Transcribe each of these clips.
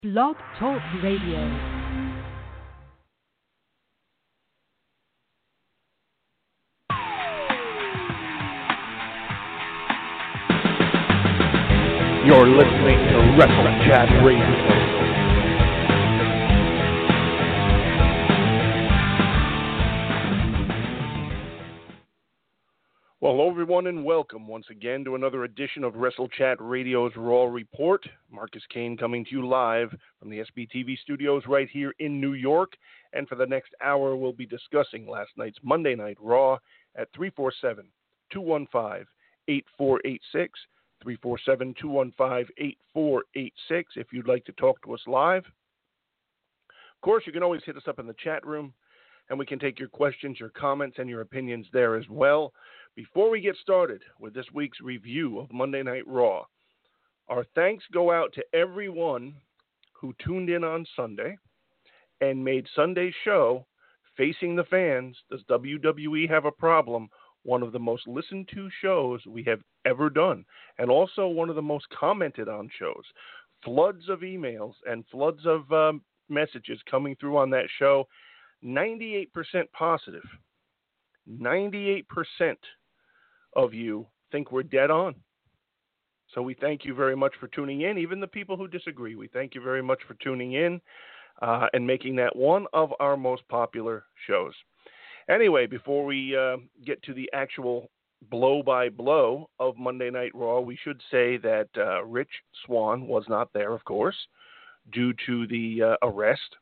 Blog Talk Radio. You're listening to Wrestle Chat Radio. Well, hello everyone, and welcome once again to another edition of Wrestle Chat Radio's Raw Report. Marcus Kane coming to you live from the SBTV studios right here in New York. And for the next hour, we'll be discussing last night's Monday Night Raw at 347-215-8486. 347-215-8486 if you'd like to talk to us live. Of course, you can always hit us up in the chat room, and we can take your questions, your comments, and your opinions there as well. Before we get started with this week's review of Monday Night Raw, our thanks go out to everyone who tuned in on Sunday and made Sunday's show, Facing the Fans, Does WWE Have a Problem?, one of the most listened to shows we have ever done, and also one of the most commented on shows. Floods of emails and floods of messages coming through on that show. 98% positive. 98% of you think we're dead on. So we thank you very much for tuning in. Even the people who disagree, we thank you very much for tuning in and making that one of our most popular shows. Anyway, before we get to the actual blow-by-blow of Monday Night Raw, we should say that Rich Swann was not there, of course, due to the arrest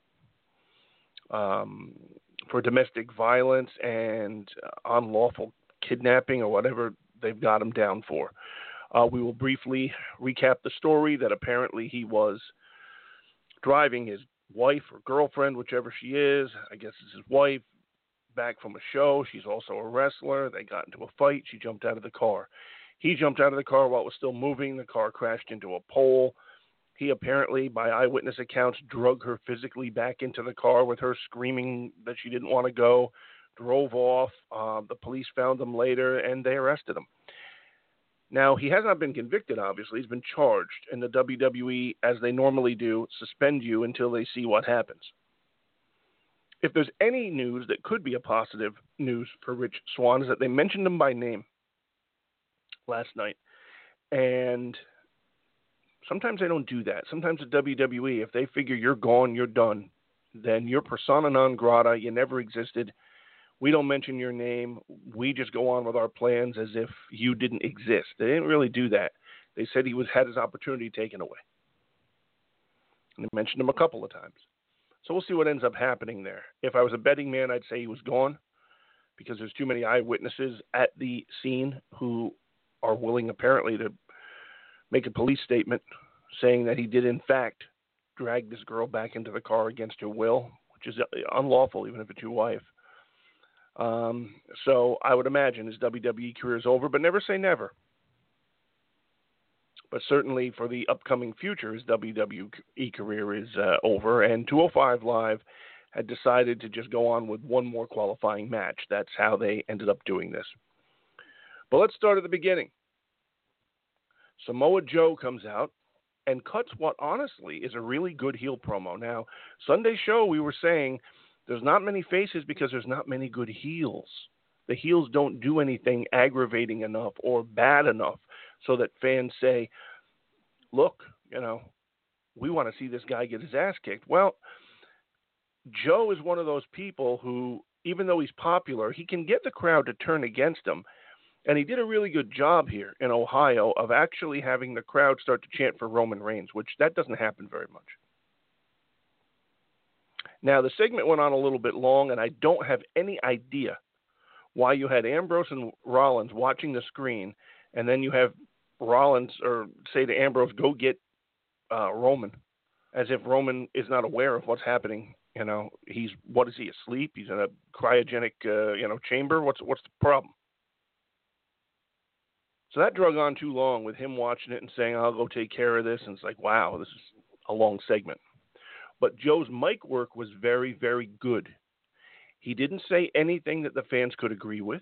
for domestic violence and unlawful kidnapping or whatever they've got him down for. We will briefly recap the story that apparently he was driving his wife or girlfriend, whichever she is, I guess it's his wife, back from a show. She's also a wrestler. They got into a fight. She jumped out of the car. He jumped out of the car while it was still moving. The car crashed into a pole. He apparently, by eyewitness accounts, drug her physically back into the car with her screaming that she didn't want to go, drove off. The police found him later, and they arrested him. Now, he has not been convicted, obviously. He's been charged, and the WWE, as they normally do, suspend you until they see what happens. If there's any news that could be a positive news for Rich Swann is that they mentioned him by name last night. And sometimes they don't do that. Sometimes at WWE, if they figure you're gone, you're done, then you're persona non grata, you never existed. We don't mention your name. We just go on with our plans as if you didn't exist. They didn't really do that. They said he had his opportunity taken away. And they mentioned him a couple of times. So we'll see what ends up happening there. If I was a betting man, I'd say he was gone because there's too many eyewitnesses at the scene who are willing, apparently, to make a police statement saying that he did, in fact, drag this girl back into the car against her will, which is unlawful, even if it's your wife. So I would imagine his WWE career is over, but never say never. But certainly for the upcoming future, his WWE career is over, and 205 Live had decided to just go on with one more qualifying match. That's how they ended up doing this. But let's start at the beginning. Samoa Joe comes out and cuts what honestly is a really good heel promo. Now, Sunday's show, we were saying there's not many faces because there's not many good heels. The heels don't do anything aggravating enough or bad enough so that fans say, look, we want to see this guy get his ass kicked. Well, Joe is one of those people who, even though he's popular, he can get the crowd to turn against him. And he did a really good job here in Ohio of actually having the crowd start to chant for Roman Reigns, which that doesn't happen very much. Now, the segment went on a little bit long, and I don't have any idea why you had Ambrose and Rollins watching the screen, and then you have Rollins or say to Ambrose, go get Roman, as if Roman is not aware of what's happening. What is he, asleep? He's in a cryogenic, chamber? What's the problem? So that drug on too long with him watching it and saying, I'll go take care of this. And it's like, wow, this is a long segment. But Joe's mic work was very, very good. He didn't say anything that the fans could agree with.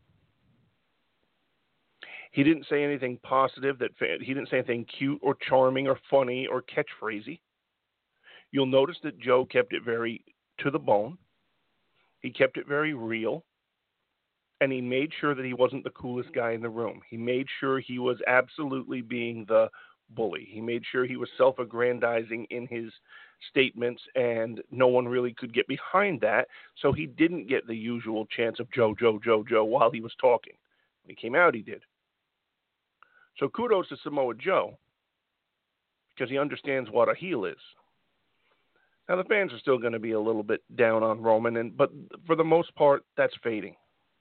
He didn't say anything positive. He didn't say anything cute or charming or funny or catchphrasy. You'll notice that Joe kept it very to the bone. He kept it very real. And he made sure that he wasn't the coolest guy in the room. He made sure he was absolutely being the bully. He made sure he was self-aggrandizing in his statements, and no one really could get behind that, so he didn't get the usual chance of Joe, Joe, Joe, Joe while he was talking. When he came out, he did. So kudos to Samoa Joe, because he understands what a heel is. Now, the fans are still going to be a little bit down on Roman, but for the most part, that's fading.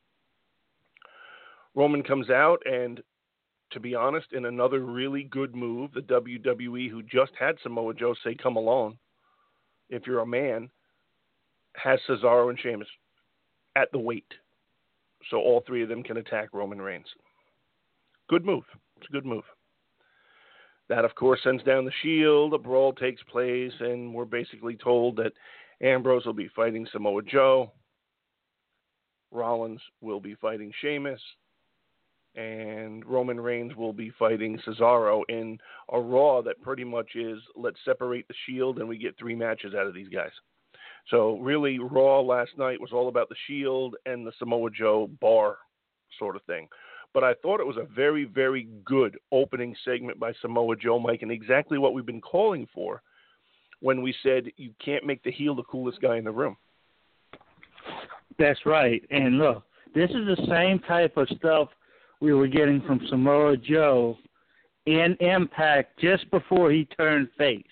Roman comes out, and to be honest, in another really good move, the WWE, who just had Samoa Joe say, come alone, if you're a man, has Cesaro and Sheamus at the weight. So all three of them can attack Roman Reigns. Good move. It's a good move. That, of course, sends down the Shield. A brawl takes place, and we're basically told that Ambrose will be fighting Samoa Joe. Rollins will be fighting Sheamus. And Roman Reigns will be fighting Cesaro in a Raw that pretty much is, let's separate the Shield and we get 3 matches out of these guys. So really, Raw last night was all about the Shield and the Samoa Joe bar sort of thing. But I thought it was a very, very good opening segment by Samoa Joe, Mike, and exactly what we've been calling for when we said you can't make the heel the coolest guy in the room. That's right. And look, this is the same type of stuff we were getting from Samoa Joe in Impact just before he turned face,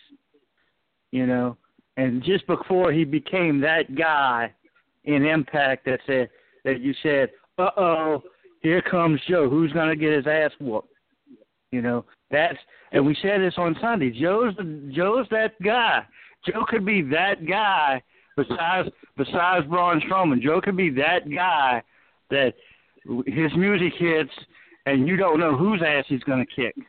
and just before he became that guy in Impact that you said, uh-oh, here comes Joe. Who's going to get his ass whooped? And we said this on Sunday. Joe's that guy. Joe could be that guy besides Braun Strowman. Joe could be that guy that his music hits, and you don't know whose ass he's going to kick.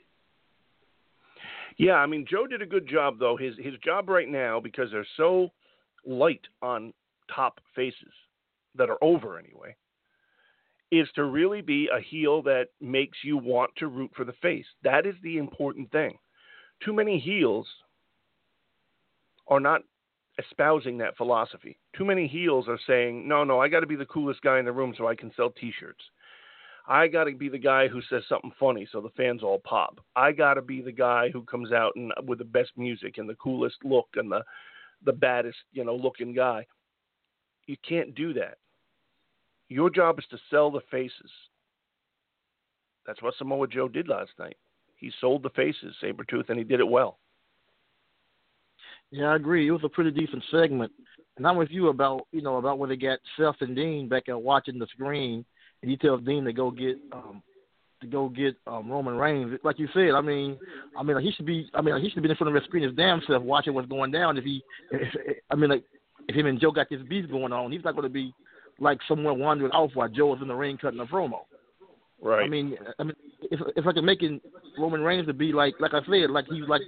Yeah, I mean, Joe did a good job, though. His job right now, because they're so light on top faces that are over anyway, is to really be a heel that makes you want to root for the face. That is the important thing. Too many heels are not espousing that philosophy. Too many heels are saying, no, I got to be the coolest guy in the room so I can sell T-shirts. I got to be the guy who says something funny so the fans all pop. I got to be the guy who comes out and with the best music and the coolest look and the baddest, looking guy. You can't do that. Your job is to sell the faces. That's what Samoa Joe did last night. He sold the faces, Sabretooth, and he did it well. Yeah, I agree. It was a pretty decent segment. And I'm with you about when they got Seth and Dean back and watching the screen, and he tells Dean to go get Roman Reigns. Like you said, he should be in front of the screen his damn self watching what's going down. If him and Joe got this beef going on, he's not going to be like someone wandering off while Joe is in the ring cutting a promo. Right. I mean, if I can make Roman Reigns to be like I said, like he's like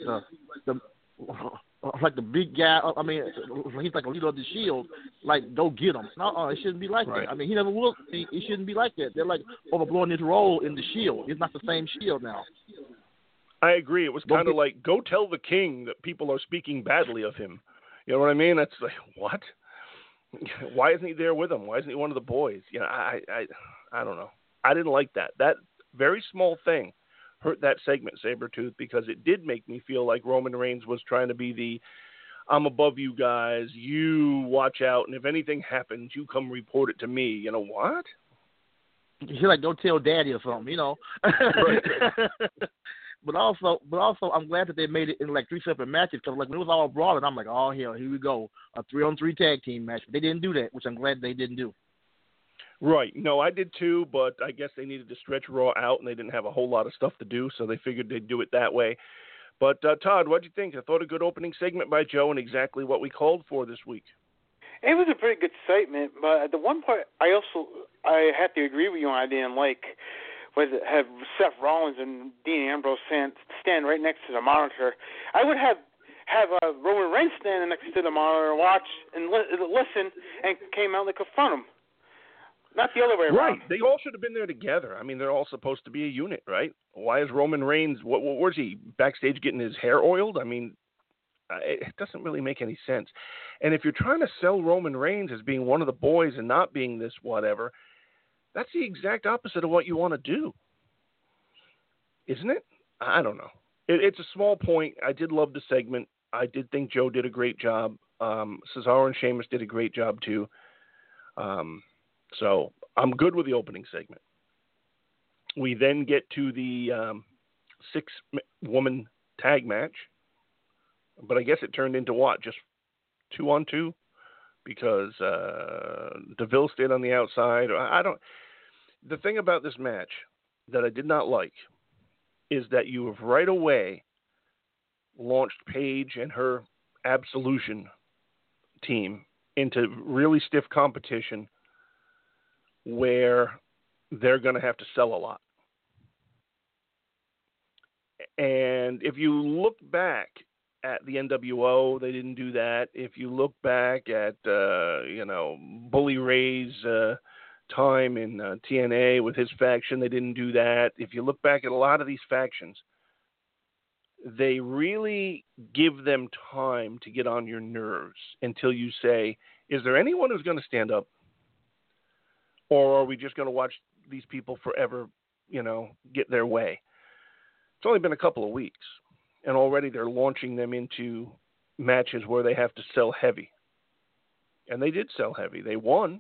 the big guy. I mean, he's like a leader of the Shield. Like, go get him. No, it shouldn't be like that. I mean, he never will. He shouldn't be like that. They're like overblowing his role in the Shield. It's not the same Shield now. I agree. It was kind of like, go tell the king that people are speaking badly of him. You know what I mean? That's like, what? Why isn't he there with him? Why isn't he one of the boys? I don't know. I didn't like that. That very small thing hurt that segment, Sabretooth, because it did make me feel like Roman Reigns was trying to be the, I'm above you guys, you watch out, and if anything happens, you come report it to me. You know what? You're like, don't tell daddy or something, Right. But also, I'm glad that they made it in like 3 separate matches, because like when it was all brawling, I'm like, oh hell, here we go, a 3-on-3 tag team match. But they didn't do that, which I'm glad they didn't do. Right. No, I did too, but I guess they needed to stretch Raw out, and they didn't have a whole lot of stuff to do, so they figured they'd do it that way. But, Todd, what do you think? I thought a good opening segment by Joe and exactly what we called for this week. It was a pretty good segment, but the one part I have to agree with you on I didn't like was have Seth Rollins and Dean Ambrose stand right next to the monitor. I would have Roman Reigns standing next to the monitor and watch and listen and came out and confront him. Not the other way around. Right. They all should have been there together. I mean, they're all supposed to be a unit, right? Why is Roman Reigns, where's he, backstage getting his hair oiled? I mean, It doesn't really make any sense. And if you're trying to sell Roman Reigns as being one of the boys and not being this whatever, that's the exact opposite of what you want to do. Isn't it? I don't know. It's a small point. I did love the segment. I did think Joe did a great job. Cesaro and Sheamus did a great job too. So I'm good with the opening segment. We then get to the 6-woman tag match. But I guess it turned into what? Just 2-on-2? Because DeVille stayed on the outside. I don't. The thing about this match that I did not like is that you have right away launched Paige and her Absolution team into really stiff competition where they're going to have to sell a lot. And if you look back at the NWO, they didn't do that. If you look back at, Bully Ray's time in TNA with his faction, they didn't do that. If you look back at a lot of these factions, they really give them time to get on your nerves until you say, is there anyone who's going to stand up? Or are we just going to watch these people forever, get their way? It's only been a couple of weeks. And already they're launching them into matches where they have to sell heavy. And they did sell heavy. They won,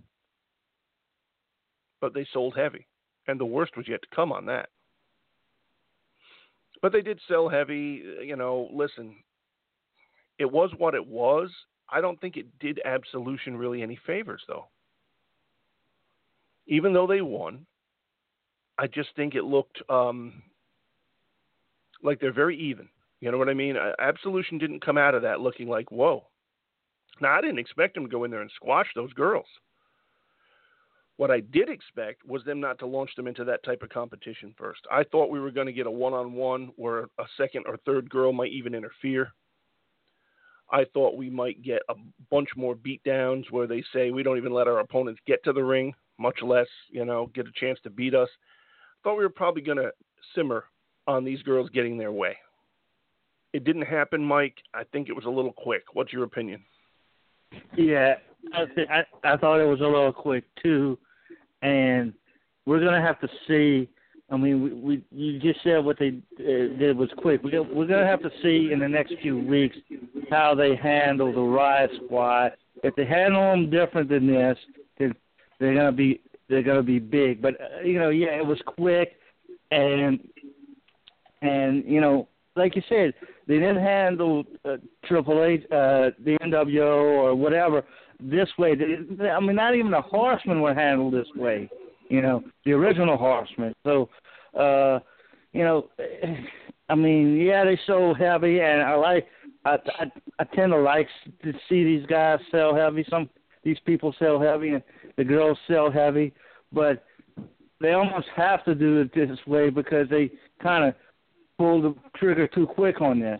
but they sold heavy. And the worst was yet to come on that. But they did sell heavy. Listen, it was what it was. I don't think it did Absolution really any favors, though. Even though they won, I just think it looked like they're very even. You know what I mean? Absolution didn't come out of that looking like, whoa. Now, I didn't expect them to go in there and squash those girls. What I did expect was them not to launch them into that type of competition first. I thought we were going to get a one-on-one where a second or third girl might even interfere. I thought we might get a bunch more beatdowns where they say we don't even let our opponents get to the ring, much less, get a chance to beat us. I thought we were probably going to simmer on these girls getting their way. It didn't happen, Mike. I think it was a little quick. What's your opinion? Yeah, I thought it was a little quick too, and we're gonna have to see. I mean, you just said what they did was quick. We're gonna have to see in the next few weeks how they handle the Riot Squad. If they handle them different than this, then they're gonna be big. But it was quick, and like you said, they didn't handle Triple H, the NWO, or whatever this way. Not even the Horsemen were handled this way. The original Horsemen. So, they sold heavy, and I tend to like to see these guys sell heavy. These people sell heavy, and the girls sell heavy, but they almost have to do it this way because they kind of pull the trigger too quick on this.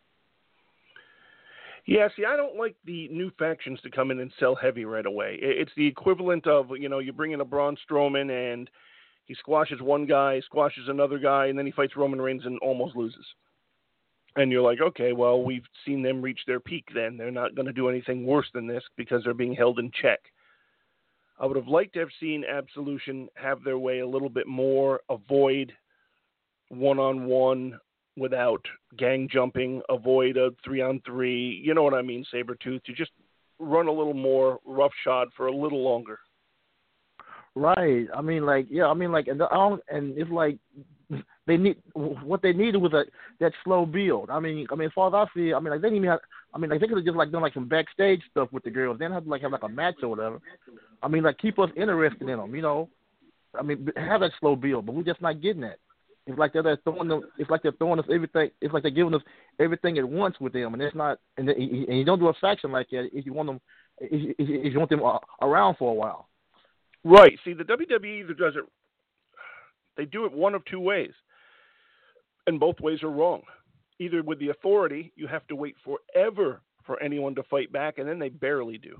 Yeah, see, I don't like the new factions to come in and sell heavy right away. It's the equivalent of, you bring in a Braun Strowman and he squashes one guy, squashes another guy, and then he fights Roman Reigns and almost loses. And you're like, okay, well, we've seen them reach their peak then. They're not going to do anything worse than this because they're being held in check. I would have liked to have seen Absolution have their way a little bit more, avoid one-on-one without gang jumping, avoid a 3-on-3, you know what I mean, Sabretooth, to just run a little more roughshod for a little longer. Right. And it's like they need what they needed was that slow build. As far as I see, they didn't even have. They could have just done some backstage stuff with the girls. They didn't have to have a match or whatever. Keep us interested in them. Have that slow build, but we're just not getting that. It's like they're throwing them. It's like they're throwing us everything. It's like they're giving us everything at once with them, and it's not. And you don't do a faction like that if you want them. If you want them around for a while. Right. See, the WWE either does it. They do it one of two ways, and both ways are wrong. Either with the Authority, you have to wait forever for anyone to fight back, and then they barely do.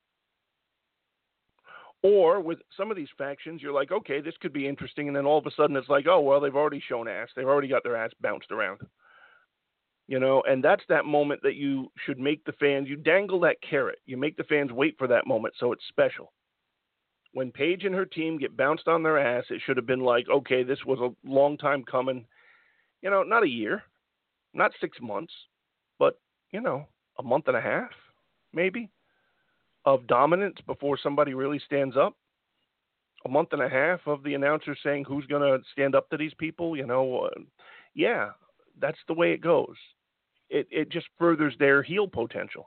Or with some of these factions, you're like, okay, this could be interesting, and then all of a sudden it's like, oh, well, they've already shown ass. They've already got their ass bounced around. and that's that moment that you should make the fans, you dangle that carrot. You make the fans wait for that moment so it's special. When Paige and her team get bounced on their ass, it should have been like, okay, this was a long time coming. Not a year, not 6 months, but, a month and a half, maybe, of dominance before somebody really stands up. A month and a half of the announcer saying who's going to stand up to these people, yeah, that's the way it goes. It just furthers their heel potential,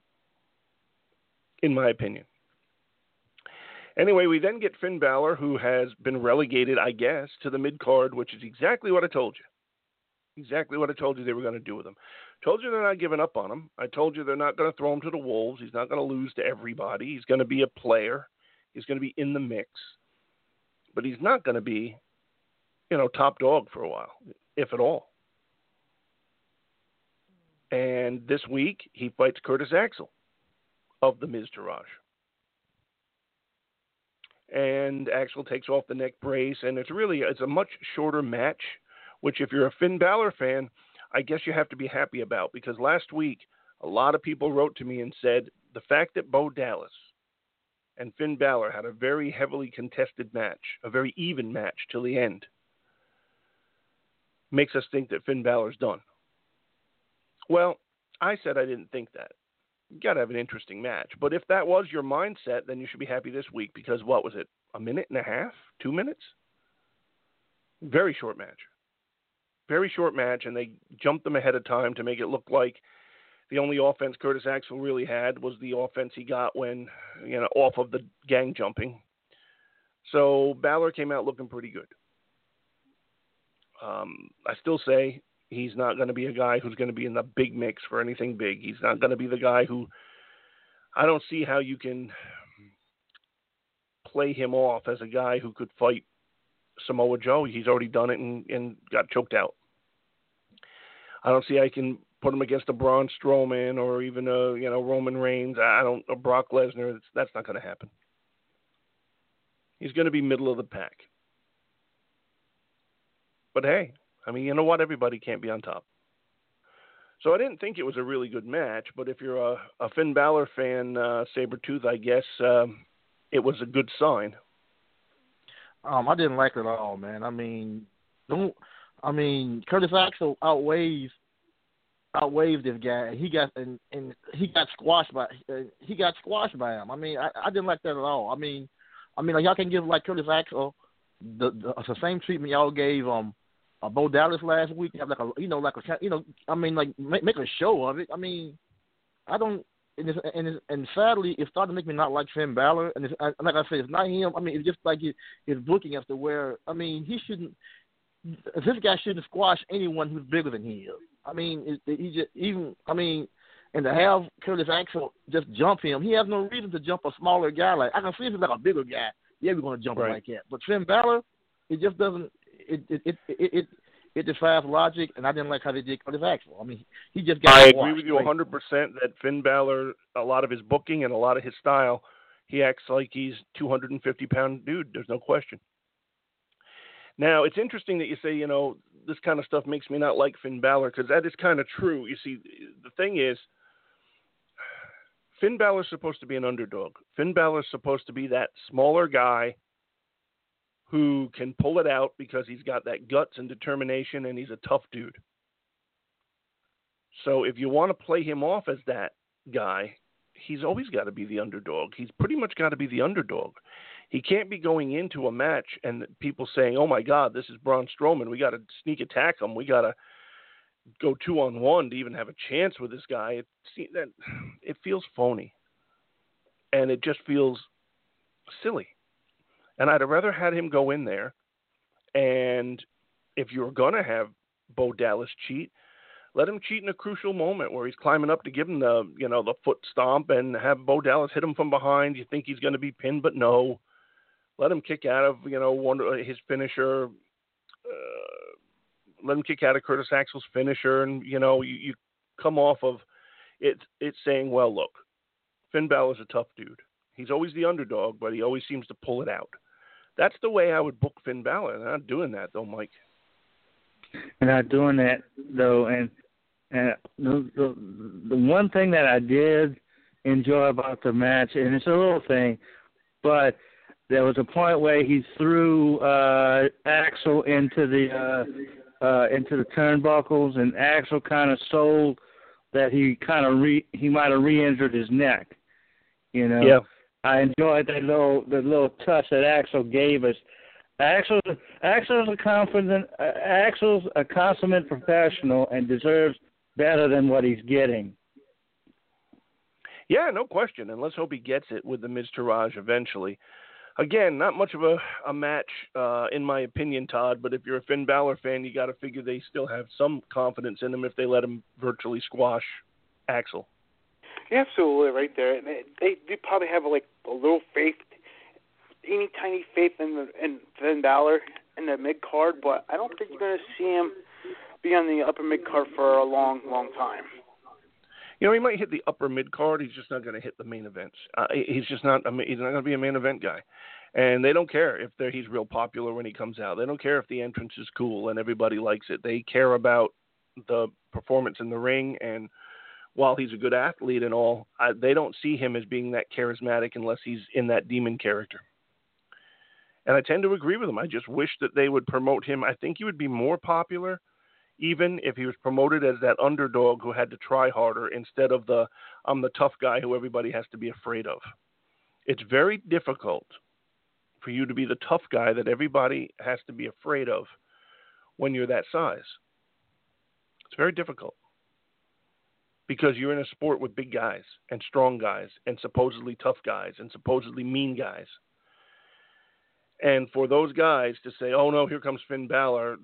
in my opinion. Anyway, we then get Finn Balor, who has been relegated, I guess, to the mid-card, which is exactly what I told you. Exactly what I told you they were going to do with him. Told you they're not giving up on him. I told you they're not going to throw him to the wolves. He's not going to lose to everybody. He's going to be a player. He's going to be in the mix. But he's not going to be, top dog for a while, if at all. And this week, he fights Curtis Axel of the Miztourage. And Axel takes off the neck brace, and it's a much shorter match, which if you're a Finn Balor fan, I guess you have to be happy about, because last week a lot of people wrote to me and said the fact that Bo Dallas and Finn Balor had a very heavily contested match, a very even match till the end, makes us think that Finn Balor's done. Well, I said I didn't think that. You got to have an interesting match. But if that was your mindset, then you should be happy this week, because what was it, a minute and a half, 2 minutes? Very short match. Very short match, and they jumped them ahead of time to make it look like the only offense Curtis Axel really had was the offense he got when, off of the gang jumping. So Balor came out looking pretty good. I still say he's not going to be a guy who's going to be in the big mix for anything big. He's not going to be the guy who, I don't see how you can play him off as a guy who could fight Samoa Joe. He's already done it and got choked out. I don't see how I can put him against a Braun Strowman or even a Roman Reigns. A Brock Lesnar. That's not going to happen. He's going to be middle of the pack. But hey, you know what? Everybody can't be on top. So I didn't think it was a really good match, but if you're a Finn Balor fan, Sabretooth, I guess it was a good sign. I didn't like it at all, man. Curtis Axel outweighs this guy. He got squashed by him. I didn't like that at all. Y'all can give Curtis Axel the same treatment y'all gave Bo Dallas last week. Have make a show of it. I don't. And sadly, it's starting to make me not like Finn Balor. And like I said, it's not him. It's just like his booking as to where. He shouldn't. This guy shouldn't squash anyone who's bigger than he is. And to have Curtis Axel just jump him, he has no reason to jump a smaller guy. Like I can see if he's like a bigger guy, yeah, we're going to jump him like that. But Finn Balor, it just doesn't. It defies logic, and I didn't like how they did Curtis Axel. He just got. I agree with you 100% that Finn Balor, a lot of his booking and a lot of his style, he acts like he's 250-pound dude. There's no question. Now, it's interesting that you say, this kind of stuff makes me not like Finn Balor, because that is kind of true. You see, the thing is, Finn Balor's supposed to be an underdog. Finn Balor's supposed to be that smaller guy who can pull it out because he's got that guts and determination, and he's a tough dude. So if you want to play him off as that guy, he's always got to be the underdog. He's pretty much got to be the underdog. He can't be going into a match and people saying, oh, my God, this is Braun Strowman. We got to sneak attack him. We got to go 2-on-1 to even have a chance with this guy. It feels phony, and it just feels silly. And I'd have rather had him go in there, and if you're going to have Bo Dallas cheat, let him cheat in a crucial moment where he's climbing up to give him the foot stomp and have Bo Dallas hit him from behind. You think he's going to be pinned, but no. Let him kick out of, his finisher. Let him kick out of Curtis Axel's finisher, and, you come off of it. It's saying, well, look, Finn Balor's a tough dude. He's always the underdog, but he always seems to pull it out. That's the way I would book Finn Balor. They're not doing that, though, Mike. They're not doing that, though, and And the one thing that I did enjoy about the match, and it's a little thing, but there was a point where he threw Axel into the turnbuckles, and Axel kind of sold that he might have re-injured his neck. You know, yeah. I enjoyed the little touch that Axel gave us. Axel's a consummate professional and deserves better than what he's getting. Yeah, no question. And let's hope he gets it with the Miz Taraj eventually. Again, not much of a match, in my opinion, Todd, but if you're a Finn Balor fan, you got to figure they still have some confidence in him if they let him virtually squash Axel. Yeah, absolutely, right there. They probably have like a little faith, teeny tiny faith in Finn Balor in the mid card, but I don't think you're going to see him be on the upper mid card for a long, long time. You know, he might hit the upper mid card. He's just not going to hit the main events. He's not going to be a main event guy. And they don't care if he's real popular when he comes out. They don't care if the entrance is cool and everybody likes it. They care about the performance in the ring. And while he's a good athlete and all, they don't see him as being that charismatic unless he's in that demon character. And I tend to agree with them. I just wish that they would promote him. I think he would be more popular even if he was promoted as that underdog who had to try harder instead of I'm the tough guy who everybody has to be afraid of. It's very difficult for you to be the tough guy that everybody has to be afraid of when you're that size. It's very difficult because you're in a sport with big guys and strong guys and supposedly tough guys and supposedly mean guys. And for those guys to say, oh no, here comes Finn Balor,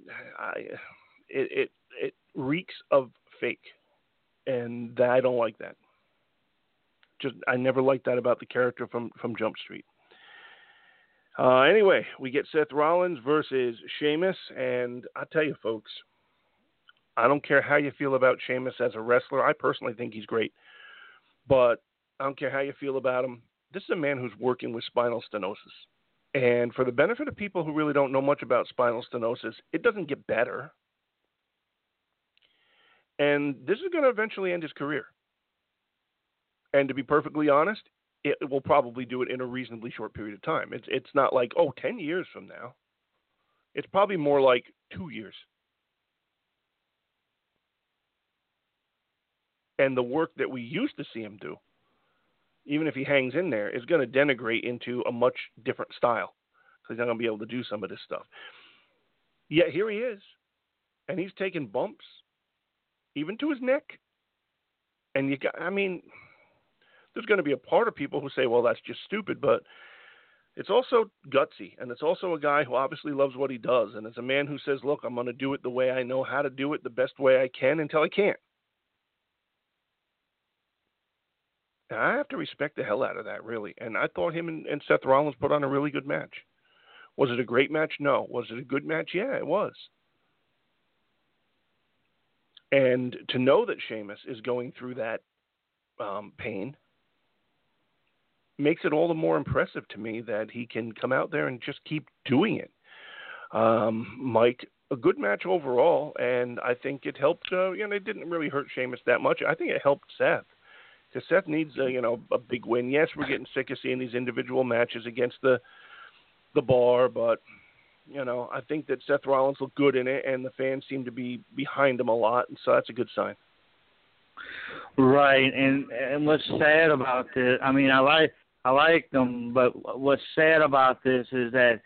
it reeks of fake, and I don't like that. I never liked that about the character from Jump Street. Anyway, we get Seth Rollins versus Sheamus, and I tell you, folks, I don't care how you feel about Sheamus as a wrestler. I personally think he's great, but I don't care how you feel about him. This is a man who's working with spinal stenosis. And for the benefit of people who really don't know much about spinal stenosis, it doesn't get better. And this is going to eventually end his career. And to be perfectly honest, it will probably do it in a reasonably short period of time. It's not like, 10 years from now. It's probably more like 2 years. And the work that we used to see him do, even if he hangs in there, is going to denigrate into a much different style. So he's not going to be able to do some of this stuff. Yet here he is. And he's taking bumps, even to his neck. And there's going to be a part of people who say, well, that's just stupid, but it's also gutsy. And it's also a guy who obviously loves what he does. And it's a man who says, look, I'm going to do it the way I know how to do it, the best way I can until I can't. And I have to respect the hell out of that, really. And I thought him and Seth Rollins put on a really good match. Was it a great match? No. Was it a good match? Yeah, it was. And to know that Sheamus is going through that pain makes it all the more impressive to me that he can come out there and just keep doing it. Mike, a good match overall, and I think it helped. It didn't really hurt Sheamus that much. I think it helped Seth. Because Seth needs a big win. Yes, we're getting sick of seeing these individual matches against the Bar, but I think that Seth Rollins looked good in it, and the fans seem to be behind him a lot, and so that's a good sign. Right, and what's sad about this? I mean, I like them, but what's sad about this is that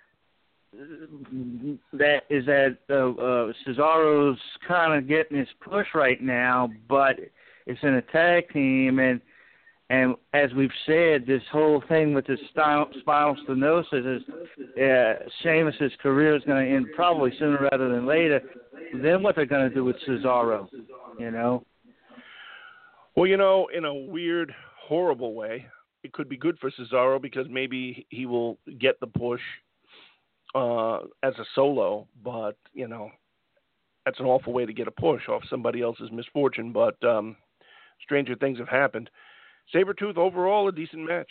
Cesaro's kind of getting his push right now, but it's in a tag team, and as we've said, this whole thing with the spinal stenosis is Sheamus' career is going to end probably sooner rather than later. Then what they're going to do with Cesaro, Well, in a weird, horrible way, it could be good for Cesaro because maybe he will get the push as a solo, but, that's an awful way to get a push off somebody else's misfortune, but stranger things have happened. Sabretooth, overall, a decent match.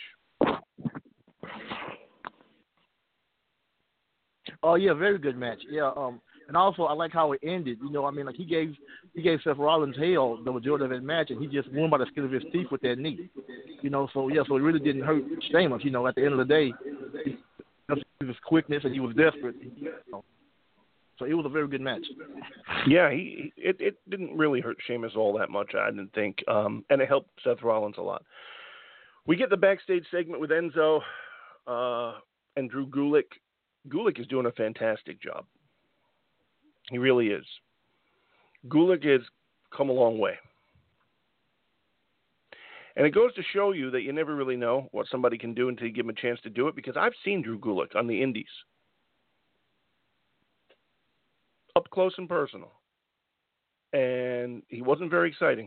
Oh, yeah, very good match. Yeah, And also, I like how it ended. You know, I mean, like he gave Seth Rollins hell the majority of his match, and he just won by the skin of his teeth with that knee. You know, so it really didn't hurt Sheamus. You know, at the end of the day, he was quickness and he was desperate. You know. So it was a very good match. Yeah, it didn't really hurt Sheamus all that much, I didn't think, and it helped Seth Rollins a lot. We get the backstage segment with Enzo and Drew Gulak. Gulak is doing a fantastic job. He really is. Gulak has come a long way. And it goes to show you that you never really know what somebody can do until you give them a chance to do it, because I've seen Drew Gulak on the indies. Up close and personal. And he wasn't very exciting.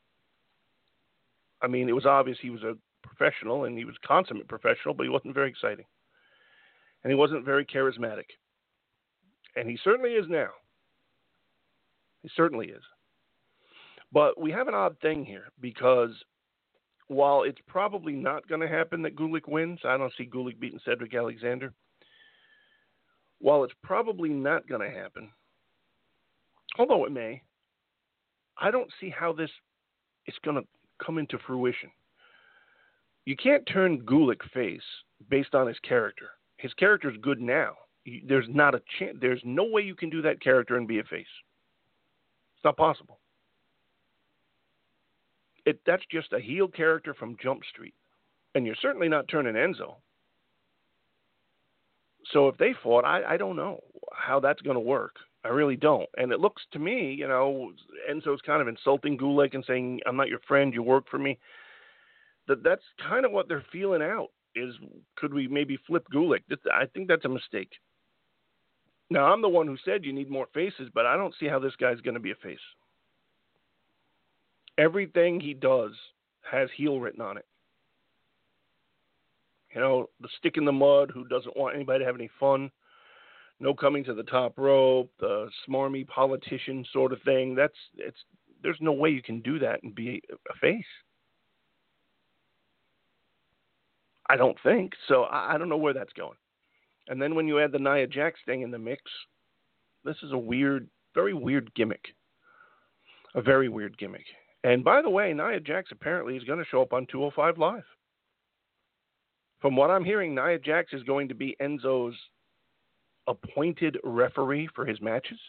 I mean, it was obvious he was a professional, and he was consummate professional, but he wasn't very exciting. And he wasn't very charismatic. And he certainly is now. He certainly is. But we have an odd thing here, because while it's probably not going to happen that Gulak wins, I don't see Gulak beating Cedric Alexander. While it's probably not going to happen, although it may, I don't see how this is going to come into fruition. You can't turn Gulak face based on his character. His character is good now. There's not a chance. There's no way you can do that character and be a face. It's not possible. That's just a heel character from Jump Street. And you're certainly not turning Enzo. So if they fought, I don't know how that's going to work. I really don't. And it looks to me, you know, Enzo's kind of insulting Gulak and saying, I'm not your friend, you work for me. That's kind of what they're feeling out, is could we maybe flip Gulak? I think that's a mistake. Now, I'm the one who said you need more faces, but I don't see how this guy's going to be a face. Everything he does has heel written on it. You know, the stick in the mud, who doesn't want anybody to have any fun, no coming to the top rope, the smarmy politician sort of thing. There's no way you can do that and be a face. I don't think. So I don't know where that's going. And then when you add the Nia Jax thing in the mix, this is a weird, very weird gimmick. A very weird gimmick. And by the way, Nia Jax apparently is going to show up on 205 Live. From what I'm hearing, Nia Jax is going to be Enzo's appointed referee for his matches.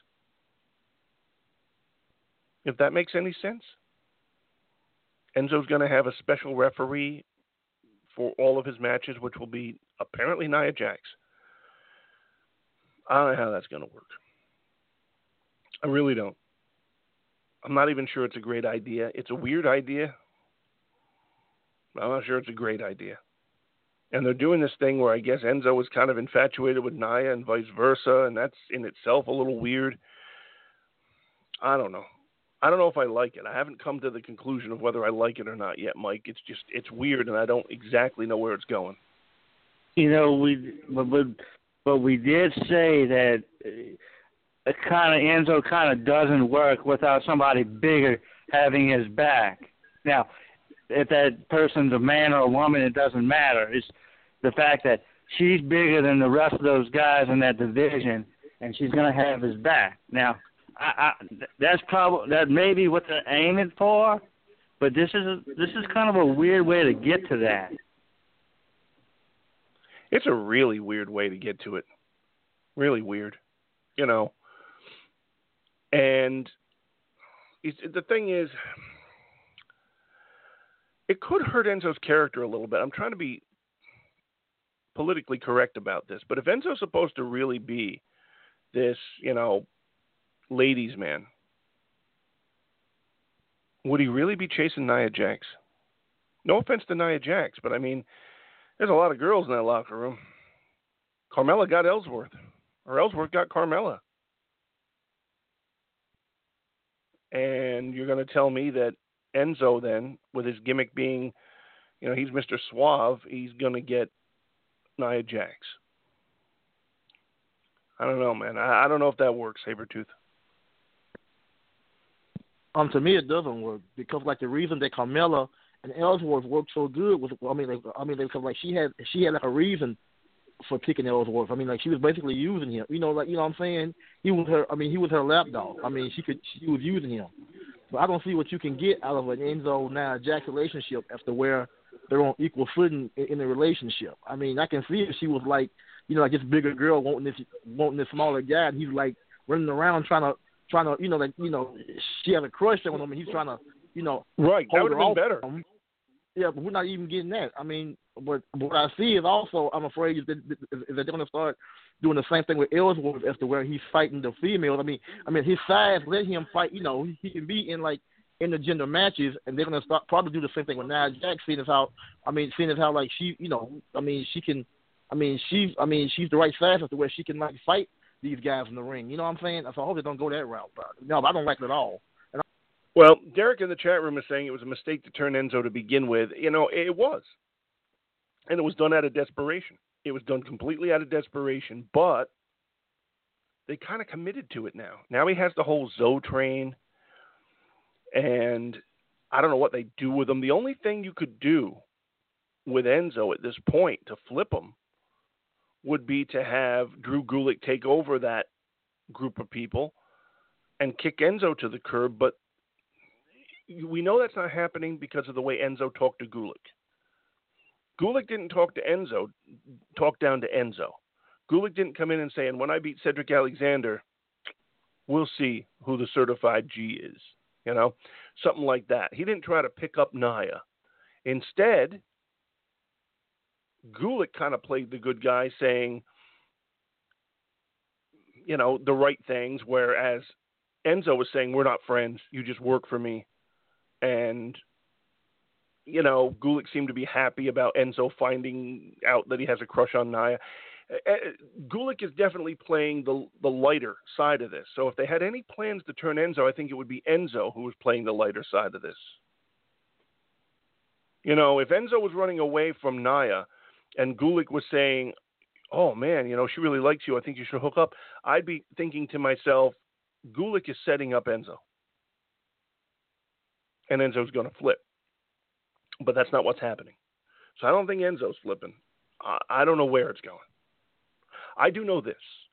If that makes any sense. Enzo's going to have a special referee for all of his matches, which will be apparently Nia Jax. I don't know how that's going to work. I really don't. I'm not even sure it's a great idea. It's a weird idea. I'm not sure it's a great idea. And they're doing this thing where I guess Enzo was kind of infatuated with Nia and vice versa, and that's in itself a little weird. I don't know. I don't know if I like it. I haven't come to the conclusion of whether I like it or not yet, Mike. It's weird, and I don't exactly know where it's going. You know, but we did say that Enzo kind of doesn't work without somebody bigger having his back. Now, if that person's a man or a woman, it doesn't matter. It's the fact that she's bigger than the rest of those guys in that division, and she's going to have his back. Now, that may be what they're aiming for, but this is kind of a weird way to get to that. It's a really weird way to get to it. Really weird, you know. And the thing is, it could hurt Enzo's character a little bit. I'm trying to be politically correct about this, but if Enzo's supposed to really be this, you know, ladies' man, would he really be chasing Nia Jax? No offense to Nia Jax, but I mean, there's a lot of girls in that locker room. Carmella got Ellsworth, or Ellsworth got Carmella. And you're going to tell me that Enzo then, with his gimmick being, you know, he's Mr. Suave, he's going to get Nia Jax. I don't know, man. I don't know if that works, Sabretooth. To me, it doesn't work because, like, the reason that Carmella and Ellsworth worked so good was, because like she had like a reason for picking Ellsworth. I mean, like she was basically using him. You know what I'm saying? He was her. I mean, he was her lapdog. I mean, she was using him. So I don't see what you can get out of an Enzo Nia Jax relationship after where they're on equal footing in the relationship. I mean, I can see if she was like, like this bigger girl wanting this smaller guy, and he's like running around trying to, she has a crush on him, and he's trying to, right. That would have been better. Yeah, but we're not even getting that. I mean, what I see is also, I'm afraid, is that they're going to start doing the same thing with Ellsworth as to where he's fighting the females. I mean, his size let him fight. He can be in like intergender matches, and they're going to start probably do the same thing with Nia Jax. Seeing as how like she, she's the right size as to where she can like fight these guys in the ring. You know what I'm saying? So I hope they don't go that route. But no, I don't like it at all. Well, Derek in the chat room is saying it was a mistake to turn Enzo to begin with. It was. And it was done out of desperation. It was done completely out of desperation, but they kind of committed to it now. Now he has the whole Zoe train, and I don't know what they do with him. The only thing you could do with Enzo at this point to flip him would be to have Drew Gulak take over that group of people and kick Enzo to the curb, but we know that's not happening because of the way Enzo talked to Gulak. Gulak didn't talk down to Enzo. Gulak didn't come in and say, and when I beat Cedric Alexander, we'll see who the certified G is. Something like that. He didn't try to pick up Nia. Instead, Gulak kind of played the good guy, saying, the right things, whereas Enzo was saying, we're not friends. You just work for me. And, Gulak seemed to be happy about Enzo finding out that he has a crush on Nia. Gulak is definitely playing the lighter side of this. So if they had any plans to turn Enzo, I think it would be Enzo who was playing the lighter side of this. If Enzo was running away from Nia and Gulak was saying, oh, man, she really likes you, I think you should hook up, I'd be thinking to myself, Gulak is setting up Enzo. And Enzo's going to flip. But that's not what's happening. So I don't think Enzo's flipping. I don't know where it's going. I do know this.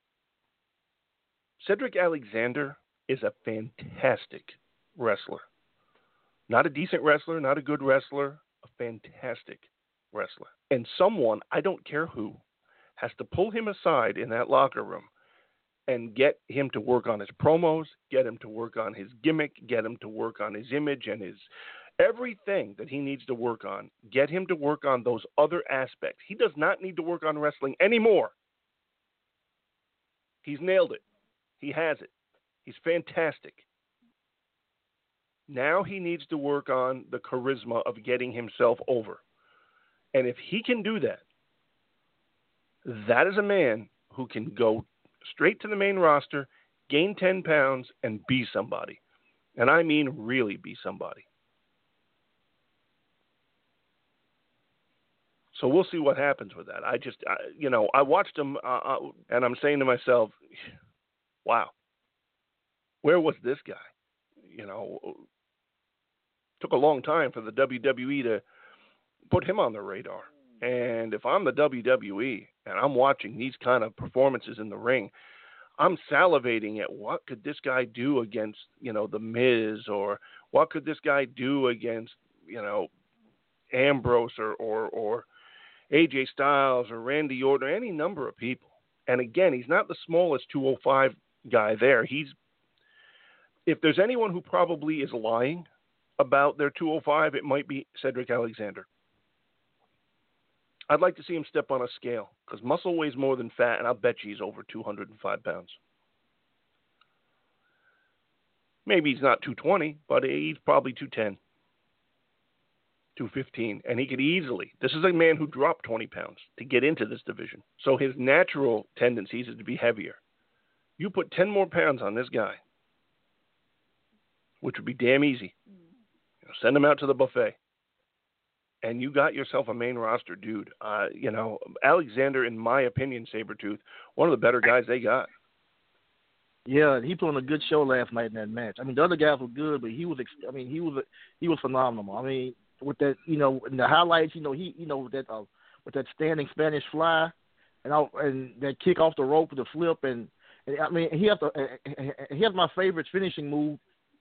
Cedric Alexander is a fantastic wrestler. Not a decent wrestler, not a good wrestler, a fantastic wrestler. And someone, I don't care who, has to pull him aside in that locker room and get him to work on his promos, get him to work on his gimmick, get him to work on his image and his everything that he needs to work on. Get him to work on those other aspects. He does not need to work on wrestling anymore. He's nailed it. He has it. He's fantastic. Now he needs to work on the charisma of getting himself over. And if he can do that, that is a man who can go straight to the main roster, gain 10 pounds, and be somebody. And I mean really be somebody. So we'll see what happens with that. I watched him, and I'm saying to myself, wow, where was this guy? Took a long time for the WWE to put him on the radar. And if I'm the WWE and I'm watching these kind of performances in the ring, I'm salivating at what could this guy do against, The Miz, or what could this guy do against, Ambrose or AJ Styles or Randy Orton, or any number of people. And again, he's not the smallest 205 guy there. If there's anyone who probably is lying about their 205, it might be Cedric Alexander. I'd like to see him step on a scale, because muscle weighs more than fat, and I'll bet you he's over 205 pounds. Maybe he's not 220, but he's probably 210, 215, and he could easily. This is a man who dropped 20 pounds to get into this division, so his natural tendencies is to be heavier. You put 10 more pounds on this guy, which would be damn easy. Send him out to the buffet. And you got yourself a main roster dude. Alexander, in my opinion, Sabretooth, one of the better guys they got. Yeah, he put on a good show last night in that match. I mean, the other guys were good, but he was phenomenal. I mean, with that, in the highlights, with that standing Spanish fly. and that kick off the rope with the flip, and I mean he has my favorite finishing move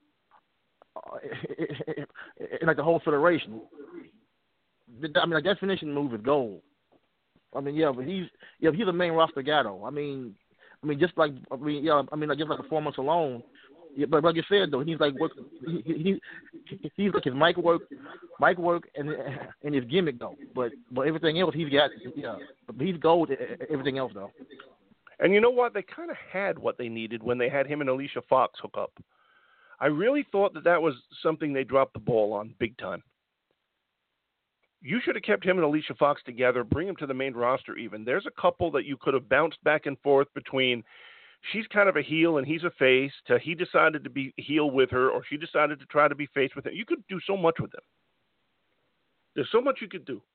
in like the whole federation. I mean, like that finishing move is gold. I mean, yeah, but he's a main roster guy though. I mean, just like just like a 4 months alone. Yeah, but like you said though, he's like he's like his mic work, and his gimmick though. But everything else he's got, but he's gold at everything else though. And you know what? They kind of had what they needed when they had him and Alicia Fox hook up. I really thought that was something they dropped the ball on big time. You should have kept him and Alicia Fox together, bring him to the main roster even. There's a couple that you could have bounced back and forth between. She's kind of a heel and he's a face, to he decided to be heel with her, or she decided to try to be face with him. You could do so much with them. There's so much you could do.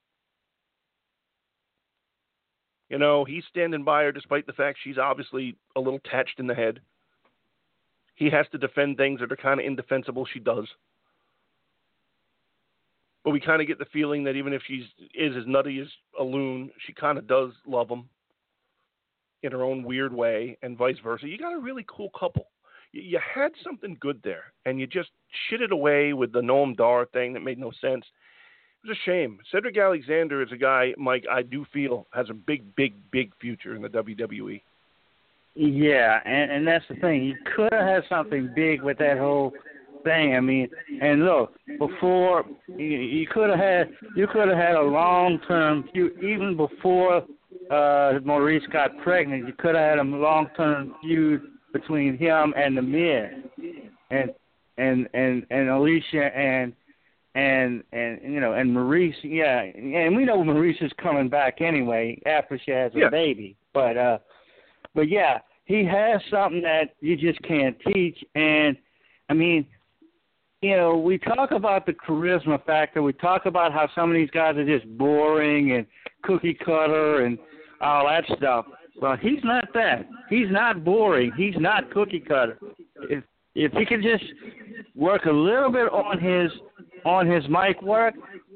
You know, he's standing by her despite the fact she's obviously a little touched in the head. He has to defend things that are kind of indefensible. She does. But we kind of get the feeling that even if she is as nutty as a loon, she kind of does love him in her own weird way, and vice versa. You got a really cool couple. You had something good there, and you just shit it away with the Noam Dar thing that made no sense. It was a shame. Cedric Alexander is a guy, Mike, I do feel has a big, big, big future in the WWE. Yeah, and that's the thing. You could have had something big with that whole thing. I mean, and look, before you could have had a long-term feud even before Maurice got pregnant. You could have had a long-term feud between him and The Miz, and Alicia and Maurice. Yeah, and we know Maurice is coming back anyway after she has a baby. But yeah, he has something that you just can't teach. And I mean, we talk about the charisma factor. We talk about how some of these guys are just boring and cookie cutter and all that stuff. Well, he's not that. He's not boring. He's not cookie cutter. If he could just work a little bit on his mic work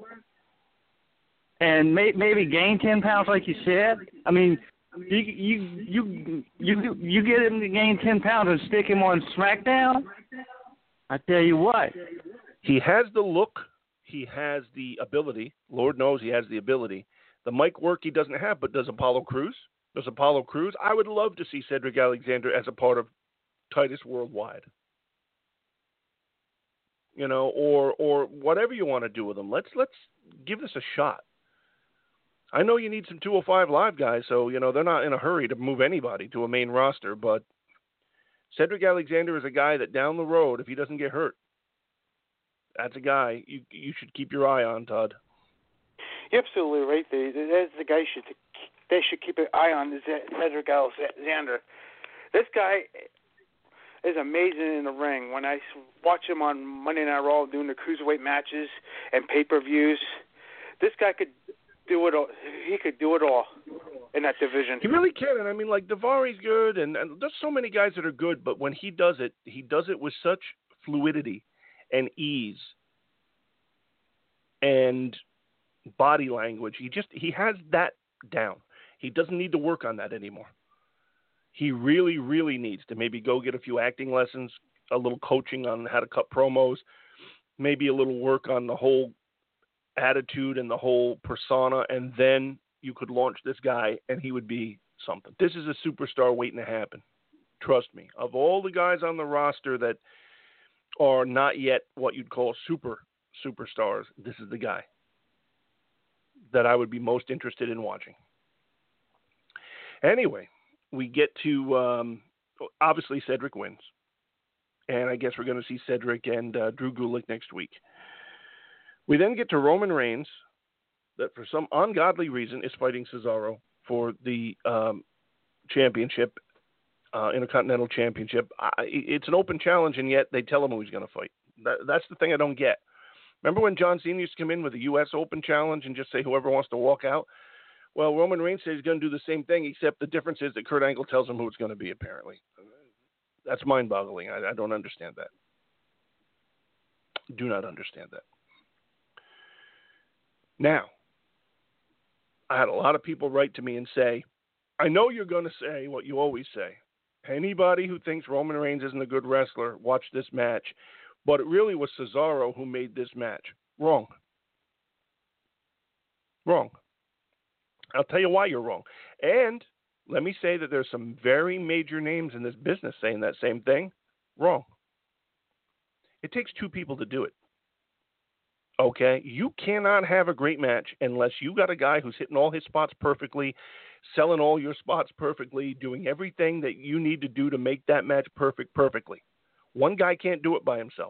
and maybe gain 10 pounds, like you said. I mean, you get him to gain 10 pounds and stick him on SmackDown. I tell you what, he has the look, he has the ability. Lord knows he has the ability. The mic work he doesn't have, but does Apollo Crews? I would love to see Cedric Alexander as a part of Titus Worldwide. Or whatever you want to do with him. Let's give this a shot. I know you need some 205 Live guys, so they're not in a hurry to move anybody to a main roster, but Cedric Alexander is a guy that down the road, if he doesn't get hurt, that's a guy you should keep your eye on, Todd. You're absolutely right there. That's the guy they should keep an eye on, is Cedric Alexander. This guy is amazing in the ring. When I watch him on Monday Night Raw doing the cruiserweight matches and pay-per-views, this guy could do it all. He could do it all in that division. He really can. And I mean, like, Daivari good, and there's so many guys that are good, but when he does it with such fluidity and ease and body language. He has that down. He doesn't need to work on that anymore. He really, really needs to maybe go get a few acting lessons, a little coaching on how to cut promos, maybe a little work on the whole attitude and the whole persona, and then you could launch this guy and he would be something. This is a superstar waiting to happen. Trust me. Of all the guys on the roster that are not yet what you'd call superstars, this is the guy that I would be most interested in watching. Anyway, we get to, obviously Cedric wins. And I guess we're going to see Cedric and Drew Gulak next week. We then get to Roman Reigns, that for some ungodly reason is fighting Cesaro for the championship, Intercontinental Championship. It's an open challenge, and yet they tell him who he's going to fight. That's the thing I don't get. Remember when John Cena used to come in with a U.S. Open challenge and just say whoever wants to walk out? Well, Roman Reigns says he's going to do the same thing, except the difference is that Kurt Angle tells him who it's going to be, apparently. That's mind-boggling. I don't understand that. Do not understand that. Now, I had a lot of people write to me and say, I know you're going to say what you always say. Anybody who thinks Roman Reigns isn't a good wrestler, watch this match. But it really was Cesaro who made this match. Wrong. Wrong. I'll tell you why you're wrong. And let me say that there's some very major names in this business saying that same thing. Wrong. It takes two people to do it. Okay? You cannot have a great match unless you got a guy who's hitting all his spots perfectly, selling all your spots perfectly, doing everything that you need to do to make that match perfectly. One guy can't do it by himself.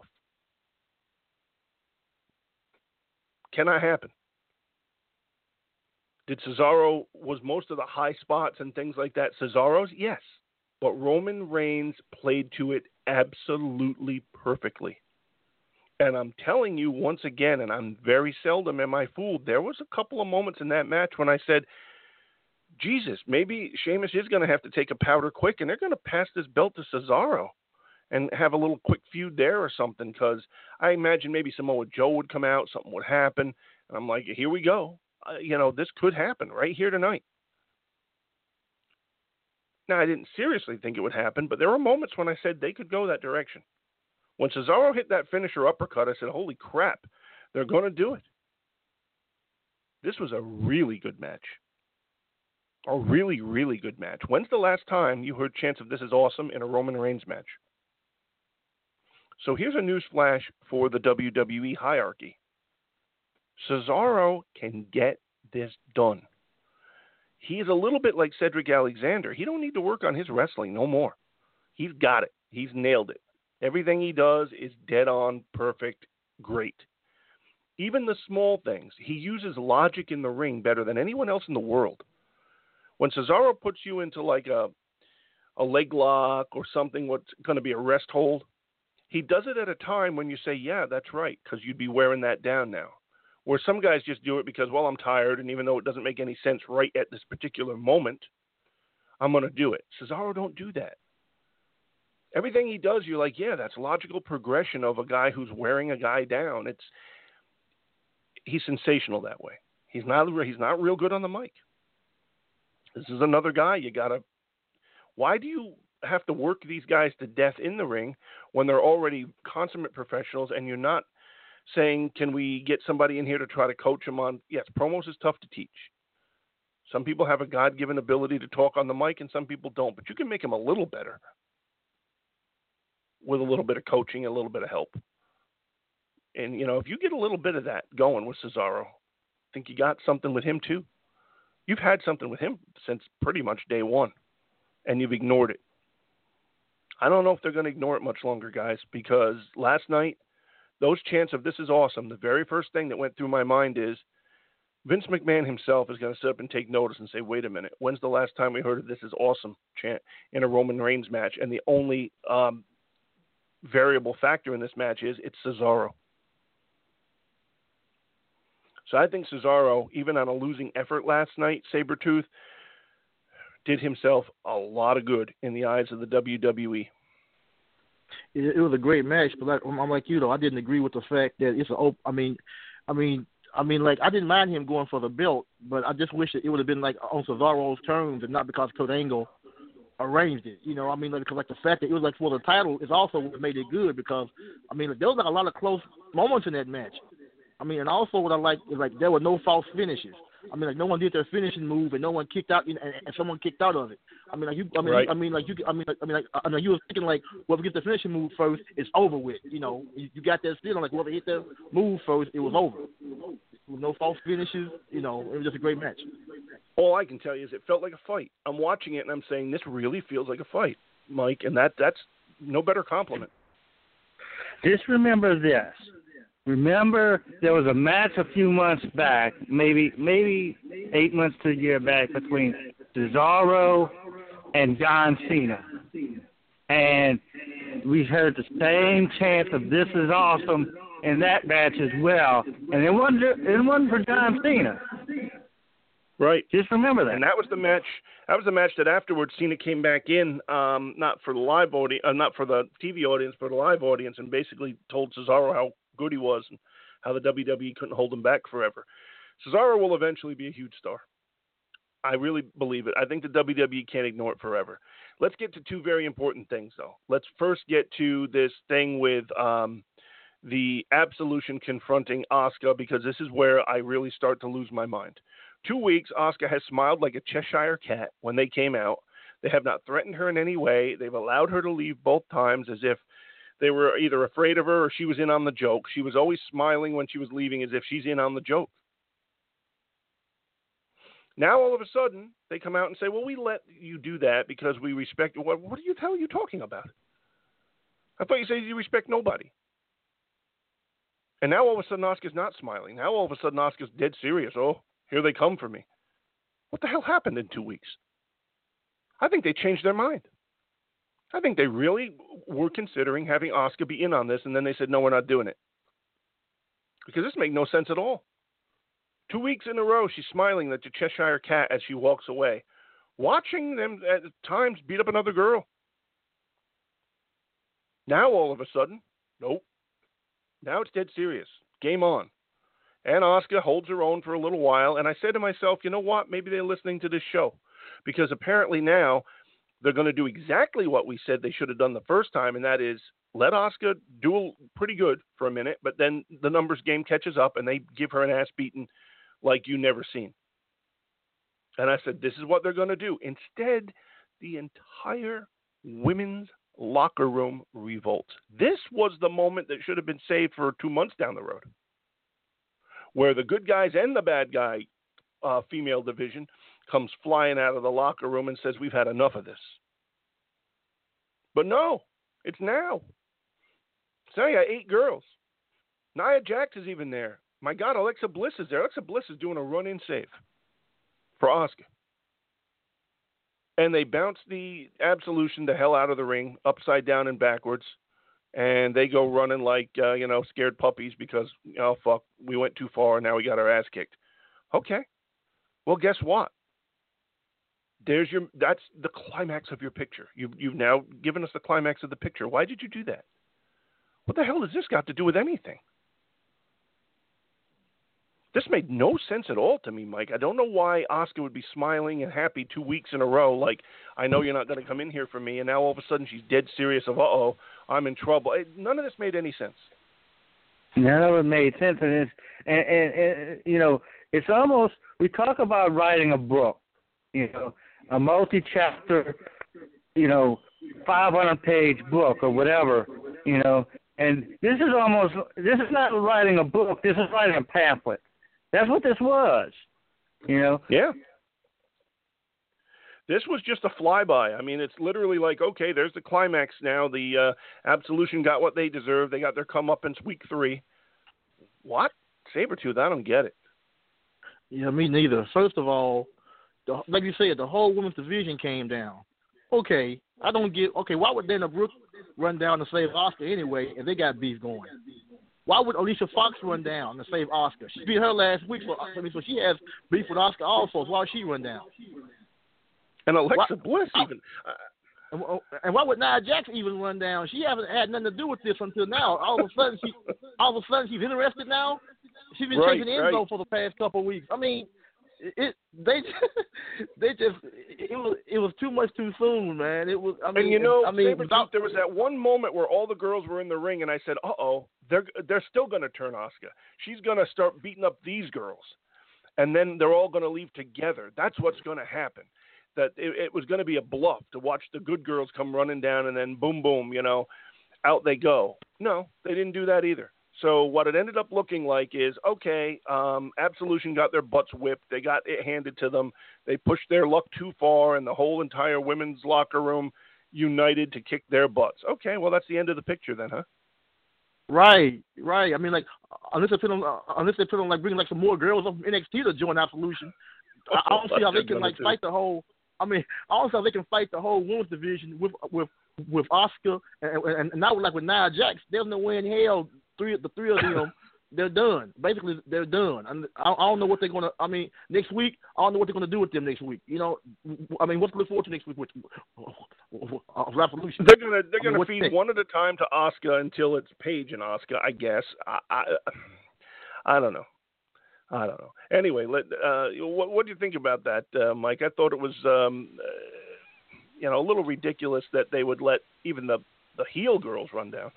Cannot happen. Did Cesaro, was most of the high spots and things like that Cesaro's? Yes. But Roman Reigns played to it absolutely perfectly. And I'm telling you once again, and I'm very seldom am I fooled, there was a couple of moments in that match when I said, Jesus, maybe Sheamus is going to have to take a powder quick, and they're going to pass this belt to Cesaro and have a little quick feud there or something, because I imagine maybe Samoa Joe would come out, something would happen, and I'm like, here we go. This could happen right here tonight. Now, I didn't seriously think it would happen, but there were moments when I said they could go that direction. When Cesaro hit that finisher uppercut, I said, holy crap, they're going to do it. This was a really good match. A really, really good match. When's the last time you heard chants of "This is awesome" in a Roman Reigns match? So here's a news flash for the WWE hierarchy. Cesaro can get this done. He's a little bit like Cedric Alexander. He don't need to work on his wrestling no more. He's got it. He's nailed it. Everything he does is dead on, perfect, great. Even the small things. He uses logic in the ring better than anyone else in the world. When Cesaro puts you into like a leg lock or something, what's going to be a rest hold, he does it at a time when you say, yeah, that's right, because you'd be wearing that down now. Where some guys just do it because, well, I'm tired, and even though it doesn't make any sense right at this particular moment, I'm going to do it. Cesaro don't do that. Everything he does, you're like, yeah, that's logical progression of a guy who's wearing a guy down. He's sensational that way. He's not real good on the mic. This is another guy why do you have to work these guys to death in the ring when they're already consummate professionals and you're not saying, can we get somebody in here to try to coach them on, yes, promos is tough to teach. Some people have a God-given ability to talk on the mic and some people don't, but you can make them a little better with a little bit of coaching, a little bit of help. And, if you get a little bit of that going with Cesaro, I think you got something with him too. You've had something with him since pretty much day one, and you've ignored it. I don't know if they're going to ignore it much longer, guys, because last night, those chants of "This is awesome," the very first thing that went through my mind is Vince McMahon himself is going to sit up and take notice and say, wait a minute, when's the last time we heard of "This is awesome" chant in a Roman Reigns match? And the only variable factor in this match is it's Cesaro. So I think Cesaro, even on a losing effort last night, Sabretooth, did himself a lot of good in the eyes of the WWE. It was a great match, but I'm like you though. I didn't agree with the fact that it's I mean, like I didn't mind him going for the belt, but I just wish that it would have been like on Cesaro's terms and not because Kurt Angle arranged it. Because like the fact that it was like for the title is also what made it good because there was like a lot of close moments in that match. And also what I like is like there were no false finishes. No one did their finishing move and no one kicked out, and someone kicked out of it. You were thinking like whoever gets the finishing move first, it's over with. You got that feeling like whoever hit the move first, it was over. With no false finishes, it was just a great match. All I can tell you is it felt like a fight. I'm watching it and I'm saying this really feels like a fight, Mike, and that's no better compliment. Just remember this. Remember, there was a match a few months back, maybe 8 months to a year back, between Cesaro and John Cena. And we heard the same chant of "This is awesome" in that match as well. And it wasn't for John Cena. Right. Just remember that. And that was the match. That was the match that afterwards Cena came back in, not for the live audience, not for the TV audience, but the live audience, and basically told Cesaro how good he was and how the WWE couldn't hold him back forever. Cesaro will eventually be a huge star. I really believe it. I think the WWE can't ignore it forever. Let's get to two very important things, though. Let's first get to this thing with the Absolution confronting Asuka, because this is where I really start to lose my mind. 2 weeks, Asuka has smiled like a Cheshire cat when they came out. They have not threatened her in any way. They've allowed her to leave both times as if they were either afraid of her or she was in on the joke. She was always smiling when she was leaving as if she's in on the joke. Now, all of a sudden, they come out and say, well, we let you do that because we respect you. What the hell are you talking about? I thought you said you respect nobody. And now, all of a sudden, Asuka's not smiling. Now, all of a sudden, Asuka's dead serious. Oh, here they come for me. What the hell happened in 2 weeks? I think they changed their mind. I think they really were considering having Asuka be in on this, and then they said, no, we're not doing it. Because this makes no sense at all. 2 weeks in a row, she's smiling like a Cheshire cat as she walks away, watching them at times beat up another girl. Now, all of a sudden, nope. Now it's dead serious. Game on. And Asuka holds her own for a little while, and I said to myself, you know what? Maybe they're listening to this show. Because apparently now they're going to do exactly what we said they should have done the first time, and that is let Asuka do pretty good for a minute, but then the numbers game catches up, and they give her an ass beating like you never seen. And I said, this is what they're going to do. Instead, the entire women's locker room revolts. This was the moment that should have been saved for 2 months down the road, where the good guys and the bad guy female division comes flying out of the locker room and says, we've had enough of this. But no, it's now. So you got 8 girls. Nia Jax is even there. My God, Alexa Bliss is there. Alexa Bliss is doing a run-in save for Asuka. And they bounce the Absolution the hell out of the ring, upside down and backwards. And they go running like, scared puppies because, oh, fuck, we went too far and now we got our ass kicked. Okay. Well, guess what? That's the climax of your picture. You've now given us the climax of the picture. Why did you do that? What the hell has this got to do with anything? This made no sense at all to me, Mike. I don't know why Asuka would be smiling and happy 2 weeks in a row, like, I know you're not going to come in here for me, and now all of a sudden she's dead serious of, I'm in trouble. None of this made any sense. None of it made sense. And it's almost, we talk about writing a book, a multi-chapter, 500-page book or whatever, and this is not writing a book, this is writing a pamphlet. That's what this was, Yeah. This was just a flyby. I mean, it's literally like, okay, there's the climax now. The Absolution got what they deserve. They got their comeuppance week 3. What? Sabretooth, I don't get it. Yeah, me neither. First of all, like you said, the whole women's division came down. Okay, I don't get. Okay, why would Dana Brooke run down to save Asuka anyway if they got beef going? Why would Alicia Fox run down to save Asuka? She beat her last week, so she has beef with Asuka also. So why would she run down? And Alexa Bliss even. And why would Nia Jax even run down? She hasn't had nothing to do with this until now. All of a sudden she's interested now. She's been chasing Enzo for the past couple of weeks. I mean, it was too much too soon, man. It was. Sabretooth, there was that one moment where all the girls were in the ring, and I said, they're still going to turn Asuka. She's going to start beating up these girls, and then they're all going to leave together. That's what's going to happen. That it was going to be a bluff to watch the good girls come running down, and then boom, boom, out they go. No, they didn't do that either. So what it ended up looking like is, okay, Absolution got their butts whipped. They got it handed to them. They pushed their luck too far, and the whole entire women's locker room united to kick their butts. Okay, well, that's the end of the picture then, huh? Right. I mean, like, unless they put on like bringing like some more girls from NXT to join Absolution, I don't see how they can like fight the whole. I mean, I don't see how they can fight the whole women's division with Asuka and not like with Nia Jax. There's no way in hell the three of them, they're done. Basically, they're done. I don't know what they're gonna. I mean, next week, I don't know what they're gonna do with them next week. I mean, what's to look forward to next week with Revolution? They're gonna feed one at a time to Asuka until it's Paige and Asuka, I guess. I don't know. I don't know. Anyway, what do you think about that, Mike? I thought it was, a little ridiculous that they would let even the heel girls run down.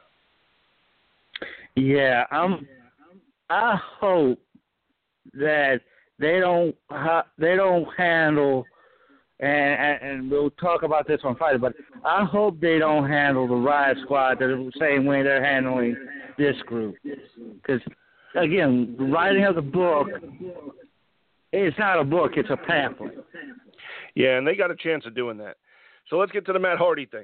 Yeah, I hope that they don't handle, and we'll talk about this on Friday, but I hope they don't handle the Riot Squad the same way they're handling this group. Because, again, the writing of the book, it's not a book, it's a pamphlet. Yeah, and they got a chance of doing that. So let's get to the Matt Hardy thing.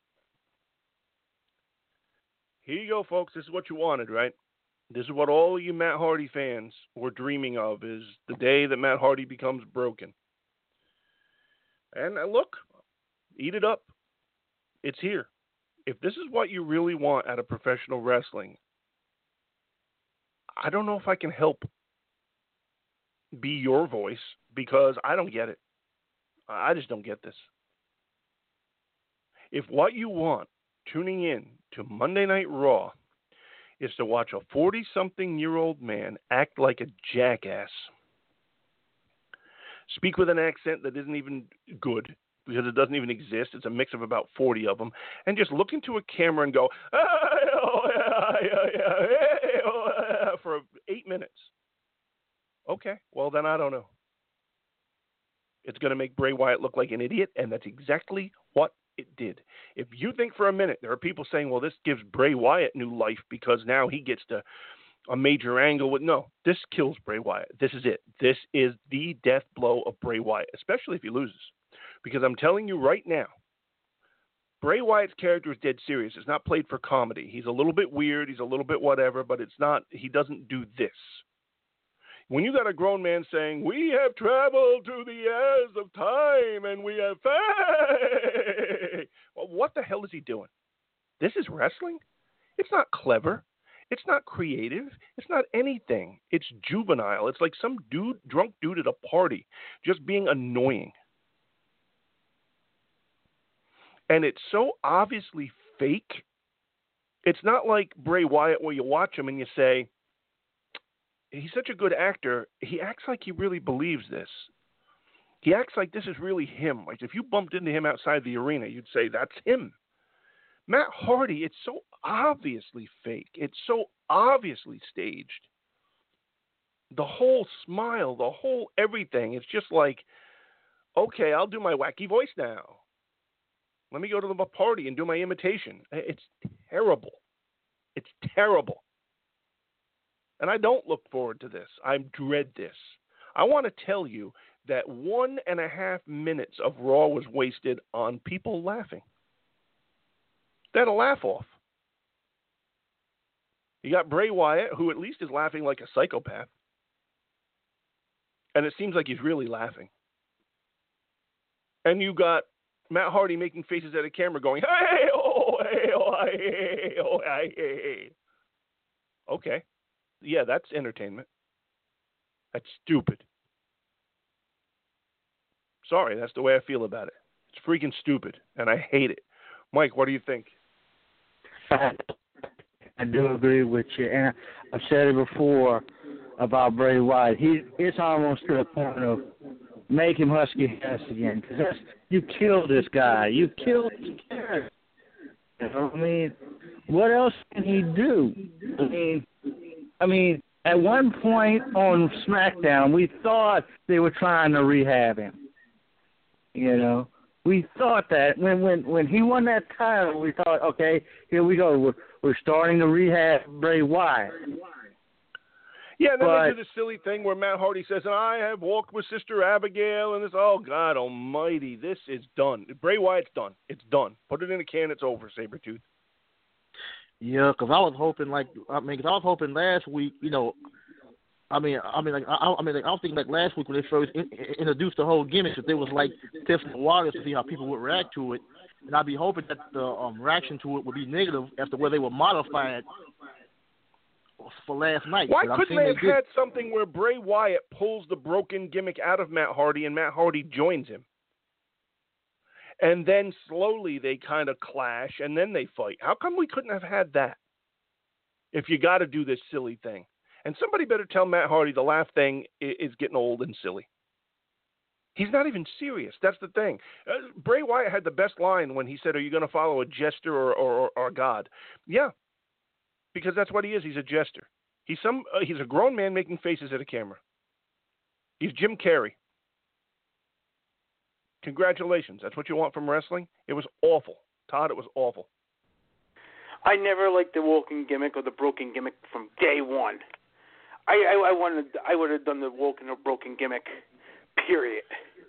Here you go, folks. This is what you wanted, right? This is what all you Matt Hardy fans were dreaming of, is the day that Matt Hardy becomes broken. And look, eat it up. It's here. If this is what you really want out of professional wrestling, I don't know if I can help be your voice, because I don't get it. I just don't get this. If what you want tuning in to Monday Night Raw is to watch a 40-something-year-old man act like a jackass, speak with an accent that isn't even good because it doesn't even exist, it's a mix of about 40 of them, and just look into a camera and go, for 8 minutes. Okay, well then I don't know. It's going to make Bray Wyatt look like an idiot, and that's exactly what it did. If you think for a minute, there are people saying, well, this gives Bray Wyatt new life because now he gets to a major angle with, no, this kills Bray Wyatt. This is it. This is the death blow of Bray Wyatt, especially if he loses. Because I'm telling you right now, Bray Wyatt's character is dead serious. It's not played for comedy. He's a little bit weird. He's a little bit whatever, but it's not, he doesn't do this. When you got a grown man saying, we have traveled to the heirs of time and we have faith, well, what the hell is he doing? This is wrestling? It's not clever. It's not creative. It's not anything. It's juvenile. It's like some drunk dude at a party just being annoying. And it's so obviously fake. It's not like Bray Wyatt where you watch him and you say, he's such a good actor, he acts like he really believes this. He acts like this is really him. Like if you bumped into him outside the arena, you'd say, that's him. Matt Hardy, it's so obviously fake. It's so obviously staged. The whole smile, the whole everything, it's just like, okay, I'll do my wacky voice now. Let me go to the party and do my imitation. It's terrible. It's terrible. And I don't look forward to this. I dread this. I want to tell you that 1.5 minutes of Raw was wasted on people laughing. They had a laugh off. You got Bray Wyatt, who at least is laughing like a psychopath. And it seems like he's really laughing. And you got Matt Hardy making faces at a camera going, hey, oh, hey, oh, hey, oh, hey. Okay. Yeah, that's entertainment. That's stupid. Sorry, that's the way I feel about it. It's freaking stupid, and I hate it. Mike, what do you think? I do agree with you, and I've said it before about Bray Wyatt. It's almost to the point of make him Husky Harris again, because you killed this guy. You killed his character. You know what I mean? What else can he do? I mean, at one point on SmackDown, we thought they were trying to rehab him. You know, we thought that when he won that title, we thought, okay, here we go. We're starting to rehab Bray Wyatt. Yeah, and then they do this silly thing where Matt Hardy says, I have walked with Sister Abigail, and this, oh, God almighty, this is done. Bray Wyatt's done. It's done. Put it in a can, it's over, Sabretooth. Yeah, because I was hoping, last week, you know, I was thinking like last week when they first introduced the whole gimmick, that they was like testing the waters to see how people would react to it, and I'd be hoping that the reaction to it would be negative as to where they would modify it for last night. Why couldn't they have had something where Bray Wyatt pulls the broken gimmick out of Matt Hardy and Matt Hardy joins him? And then slowly they kind of clash, and then they fight. How come we couldn't have had that? If you got to do this silly thing. And somebody better tell Matt Hardy the laugh thing is getting old and silly. He's not even serious. That's the thing. Bray Wyatt had the best line when he said, "Are you going to follow a jester or a god?" Yeah, because that's what he is. He's a jester. He's a grown man making faces at a camera. He's Jim Carrey. Congratulations. That's what you want from wrestling? It was awful. Todd, it was awful. I never liked the Woken gimmick or the broken gimmick from day one. I would have done the Woken or broken gimmick, period.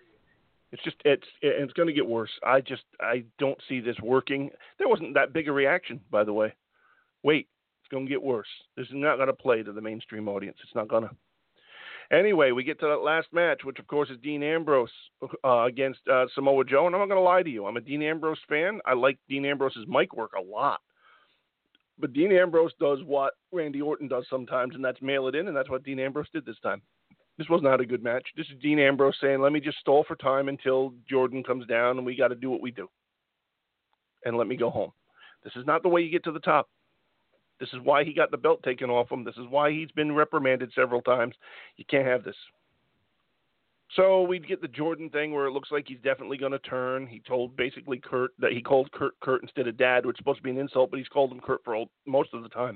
It's going to get worse. I don't see this working. There wasn't that big a reaction, by the way. Wait, it's going to get worse. This is not going to play to the mainstream audience. It's not going to. Anyway, we get to that last match, which, of course, is Dean Ambrose against Samoa Joe. And I'm not going to lie to you. I'm a Dean Ambrose fan. I like Dean Ambrose's mic work a lot. But Dean Ambrose does what Randy Orton does sometimes, and that's mail it in, and that's what Dean Ambrose did this time. This was not a good match. This is Dean Ambrose saying, let me just stall for time until Jordan comes down, and we got to do what we do. And let me go home. This is not the way you get to the top. This is why he got the belt taken off him. This is why he's been reprimanded several times. You can't have this. So we get the Jordan thing where it looks like he's definitely going to turn. He told basically Kurt that he called Kurt instead of Dad, which is supposed to be an insult, but he's called him Kurt for most of the time.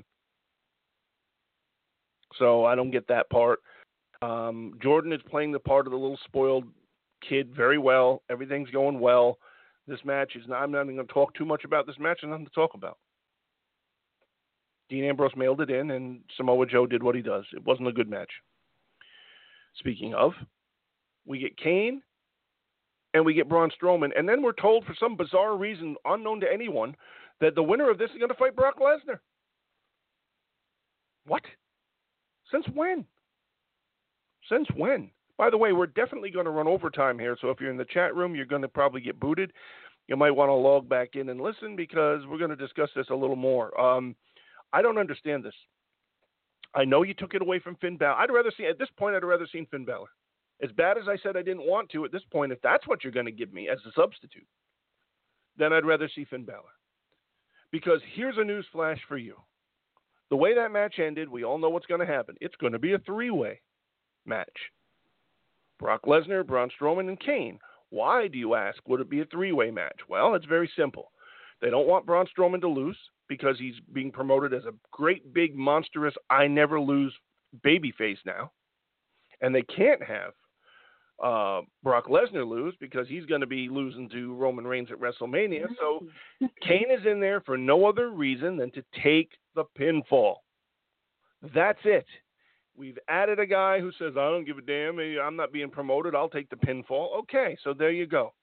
So I don't get that part. Jordan is playing the part of the little spoiled kid very well. Everything's going well. This match is not, I'm not even going to talk too much about this match. There's nothing to talk about. Dean Ambrose mailed it in, and Samoa Joe did what he does. It wasn't a good match. Speaking of, we get Kane, and we get Braun Strowman, and then we're told for some bizarre reason, unknown to anyone, that the winner of this is going to fight Brock Lesnar. What? Since when? Since when? By the way, we're definitely going to run overtime here, so if you're in the chat room, you're going to probably get booted. You might want to log back in and listen because we're going to discuss this a little more. I don't understand this. I know you took it away from Finn Balor. I'd rather seen Finn Balor. As bad as I said I didn't want to at this point, if that's what you're going to give me as a substitute, then I'd rather see Finn Balor. Because here's a news flash for you. The way that match ended, we all know what's going to happen. It's going to be a three-way match. Brock Lesnar, Braun Strowman, and Kane. Why, do you ask, would it be a three-way match? Well, it's very simple. They don't want Braun Strowman to lose because he's being promoted as a great, big, monstrous, I-never-lose babyface now. And they can't have Brock Lesnar lose because he's going to be losing to Roman Reigns at WrestleMania. So Kane is in there for no other reason than to take the pinfall. That's it. We've added a guy who says, I don't give a damn. I'm not being promoted. I'll take the pinfall. Okay, so there you go.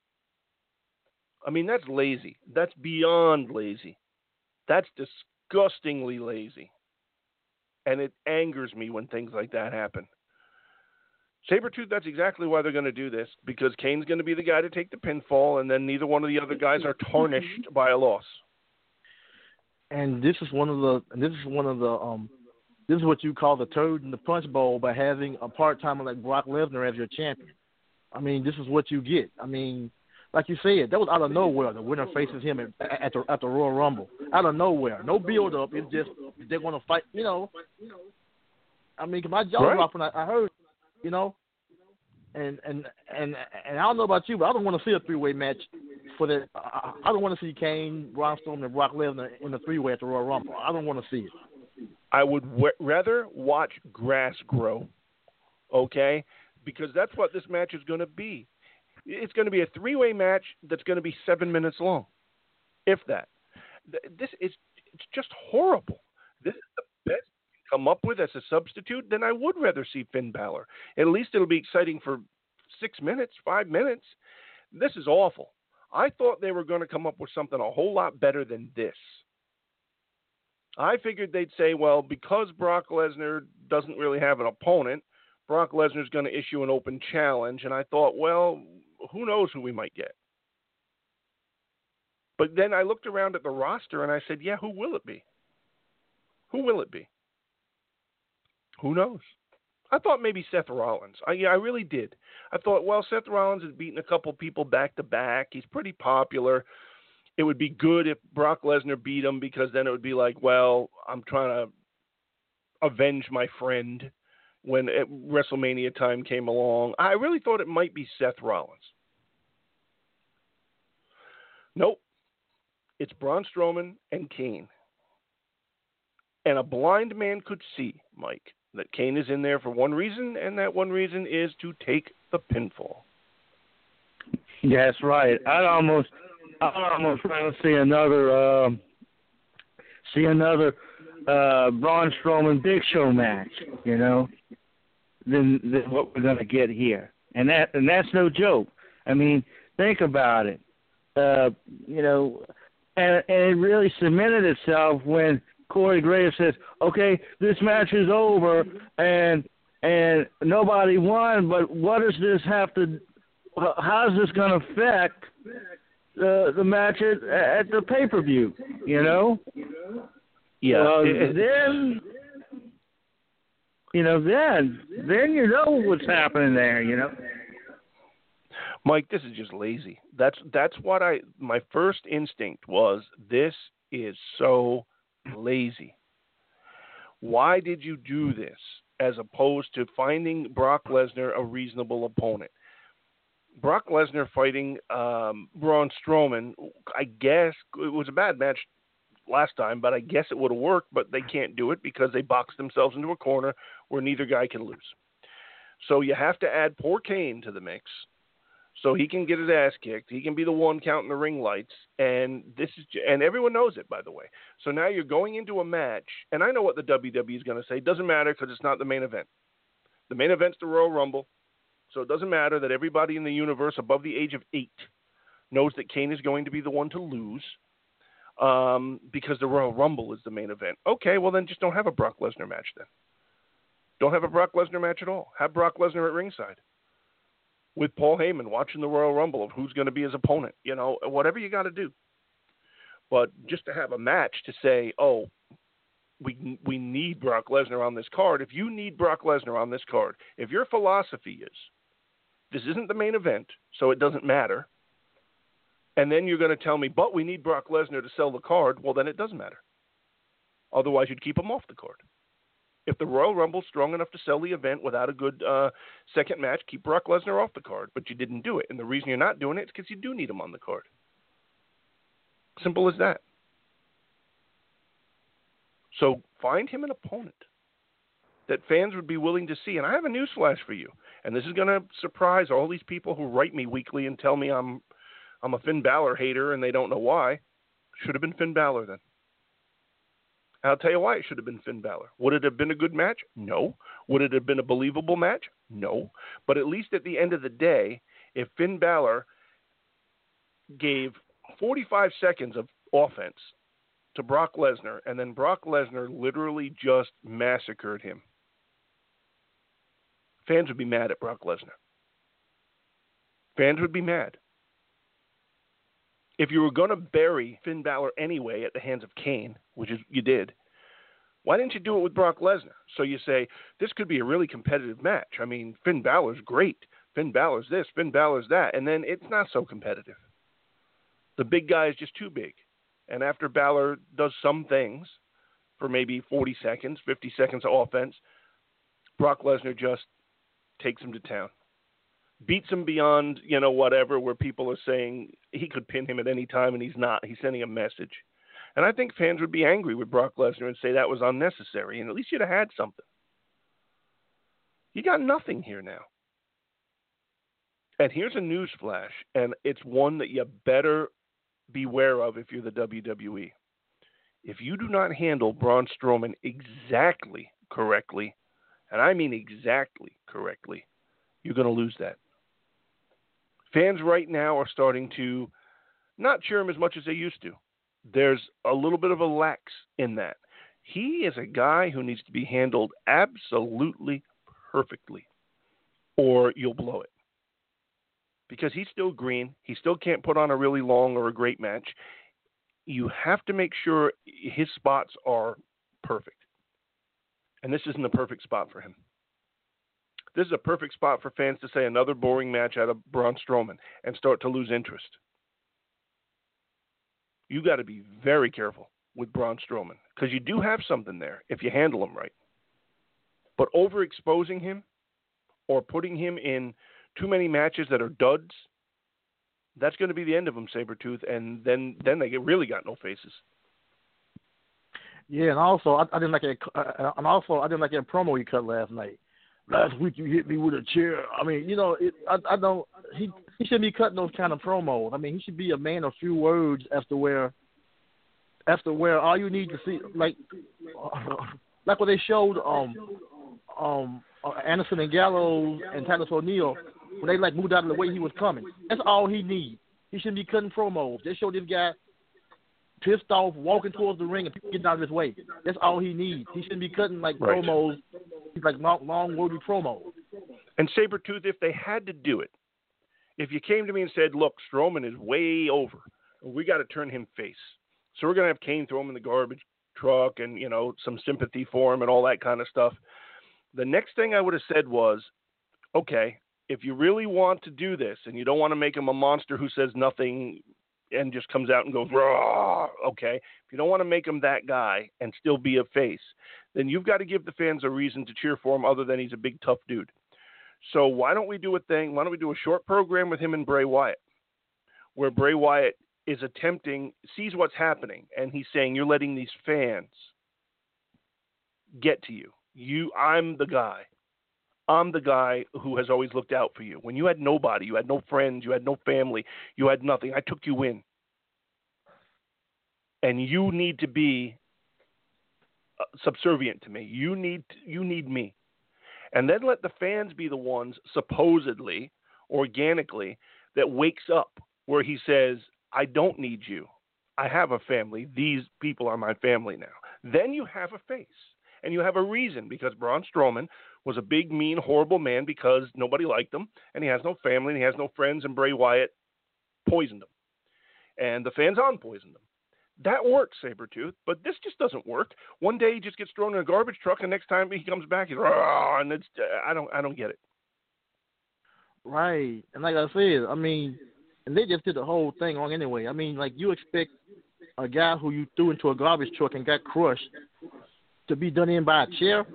I mean, that's lazy. That's beyond lazy. That's disgustingly lazy. And it angers me when things like that happen. Sabretooth, that's exactly why they're going to do this, because Kane's going to be the guy to take the pinfall, and then neither one of the other guys are tarnished by a loss. And this is what you call the turd in the punch bowl by having a part-timer like Brock Lesnar as your champion. I mean, this is what you get. I mean, like you said, that was out of nowhere. The winner faces him at the Royal Rumble. Out of nowhere. No build-up. It's just they're going to fight, you know. I mean, my jaw dropped when I heard, you know. And I don't know about you, but I don't want to see a three-way match for that. I don't want to see Kane, Braun Strowman, and Brock Lesnar in the three-way at the Royal Rumble. I don't want to see it. I would rather watch grass grow, okay? Because that's what this match is going to be. It's going to be a three-way match that's going to be 7 minutes long, if that. It's just horrible. This is the best you can come up with as a substitute. Then I would rather see Finn Balor. At least it'll be exciting for 6 minutes, 5 minutes. This is awful. I thought they were going to come up with something a whole lot better than this. I figured they'd say, well, because Brock Lesnar doesn't really have an opponent, Brock Lesnar's going to issue an open challenge. And I thought, well, who knows who we might get. But then I looked around at the roster and I said, yeah, who will it be? Who will it be? Who knows? I thought maybe Seth Rollins. I really did. I thought, well, Seth Rollins has beaten a couple people back to back. He's pretty popular. It would be good if Brock Lesnar beat him because then it would be like, well, I'm trying avenge my friend when WrestleMania time came along. I really thought it might be Seth Rollins. Nope. It's Braun Strowman and Kane. And a blind man could see, Mike, that Kane is in there for one reason, and that one reason is to take the pinfall. That's right. I'd almost rather see another Braun Strowman Big Show match, than what we're gonna get here. And that's no joke. I mean, think about it. And it really cemented itself when Corey Graves says, "Okay, this match is over, and nobody won. But what does this have to? How's this going to affect the match at the pay-per-view? Yeah. Then you know what's happening there. Mike, this is just lazy. That's what my first instinct was. This is so lazy. Why did you do this as opposed to finding Brock Lesnar a reasonable opponent? Brock Lesnar fighting Braun Strowman, I guess it was a bad match last time, but I guess it would have worked, but they can't do it because they boxed themselves into a corner where neither guy can lose. So you have to add poor Kane to the mix so he can get his ass kicked. He can be the one counting the ring lights, and everyone knows it, by the way. So now you're going into a match, and I know what the WWE is going to say. It doesn't matter because it's not the main event. The main event's the Royal Rumble, so it doesn't matter that everybody in the universe above the age of 8 knows that Kane is going to be the one to lose because the Royal Rumble is the main event. Okay, well then just don't have a Brock Lesnar match then. Don't have a Brock Lesnar match at all. Have Brock Lesnar at ringside with Paul Heyman watching the Royal Rumble of who's going to be his opponent, whatever you got to do. But just to have a match to say, oh, we need Brock Lesnar on this card. If you need Brock Lesnar on this card, if your philosophy is this isn't the main event, so it doesn't matter, and then you're going to tell me, but we need Brock Lesnar to sell the card, well, then it doesn't matter. Otherwise, you'd keep him off the card. If the Royal Rumble's strong enough to sell the event without a good second match, keep Brock Lesnar off the card. But you didn't do it. And the reason you're not doing it is because you do need him on the card. Simple as that. So find him an opponent that fans would be willing to see. And I have a newsflash for you. And this is going to surprise all these people who write me weekly and tell me I'm a Finn Balor hater and they don't know why. Should have been Finn Balor then. I'll tell you why it should have been Finn Balor. Would it have been a good match? No. Would it have been a believable match? No. But at least at the end of the day, if Finn Balor gave 45 seconds of offense to Brock Lesnar, and then Brock Lesnar literally just massacred him, fans would be mad at Brock Lesnar. Fans would be mad. If you were going to bury Finn Balor anyway at the hands of Kane, which is you did, why didn't you do it with Brock Lesnar? So you say, this could be a really competitive match. I mean, Finn Balor's great. Finn Balor's this, Finn Balor's that. And then it's not so competitive. The big guy is just too big. And after Balor does some things for maybe 40 seconds, 50 seconds of offense, Brock Lesnar just takes him to town. Beats him beyond, whatever, where people are saying he could pin him at any time, and he's not. He's sending a message. And I think fans would be angry with Brock Lesnar and say that was unnecessary, and at least you'd have had something. You got nothing here now. And here's a news flash, and it's one that you better beware of if you're the WWE. If you do not handle Braun Strowman exactly correctly, and I mean exactly correctly, you're going to lose that. Fans right now are starting to not cheer him as much as they used to. There's a little bit of a lax in that. He is a guy who needs to be handled absolutely perfectly, or you'll blow it. Because he's still green. He still can't put on a really long or a great match. You have to make sure his spots are perfect. And this isn't the perfect spot for him. This is a perfect spot for fans to say another boring match out of Braun Strowman and start to lose interest. You got to be very careful with Braun Strowman because you do have something there if you handle him right. But overexposing him or putting him in too many matches that are duds, that's going to be the end of him, Sabretooth, and then they really got no faces. Yeah, and also I didn't like that. I didn't like that promo he cut last night. Last week you hit me with a chair. I mean, you know, I don't. He shouldn't be cutting those kind of promos. I mean, he should be a man of few words after where all you need to see, like what they showed Anderson and Gallows and Titus O'Neil when they like moved out of the way he was coming. That's all he needs. He shouldn't be cutting promos. They showed this guy pissed off, walking towards the ring and people getting out of his way. That's all he needs. He shouldn't be cutting like promos, like long wordy promos. And Sabretooth, if they had to do it, if you came to me and said, look, Strowman is way over, we got to turn him face. So we're going to have Kane throw him in the garbage truck and, you know, some sympathy for him and all that kind of stuff. The next thing I would have said was, okay, if you really want to do this and you don't want to make him a monster who says nothing and just comes out and goes, raw, okay, if you don't want to make him that guy and still be a face, then you've got to give the fans a reason to cheer for him other than he's a big, tough dude. So why don't we do a thing? Why don't we do a short program with him and Bray Wyatt, where Bray Wyatt is sees what's happening, and he's saying, you're letting these fans get to you. I'm the guy. I'm the guy who has always looked out for you. When you had nobody, you had no friends, you had no family, you had nothing, I took you in. And you need to be subservient to me. You need me. And then let the fans be the ones, supposedly, organically, that wakes up where he says, I don't need you. I have a family. These people are my family now. Then you have a face. And you have a reason, because Braun Strowman was a big, mean, horrible man because nobody liked him, and he has no family, and he has no friends, and Bray Wyatt poisoned him. And the fans poisoned him. That works, Sabretooth, but this just doesn't work. One day he just gets thrown in a garbage truck, and next time he comes back, he's and it's I don't get it. Right, and like I said, I mean, and they just did the whole thing wrong anyway. I mean, like, you expect a guy who you threw into a garbage truck and got crushed to be done in by a chair?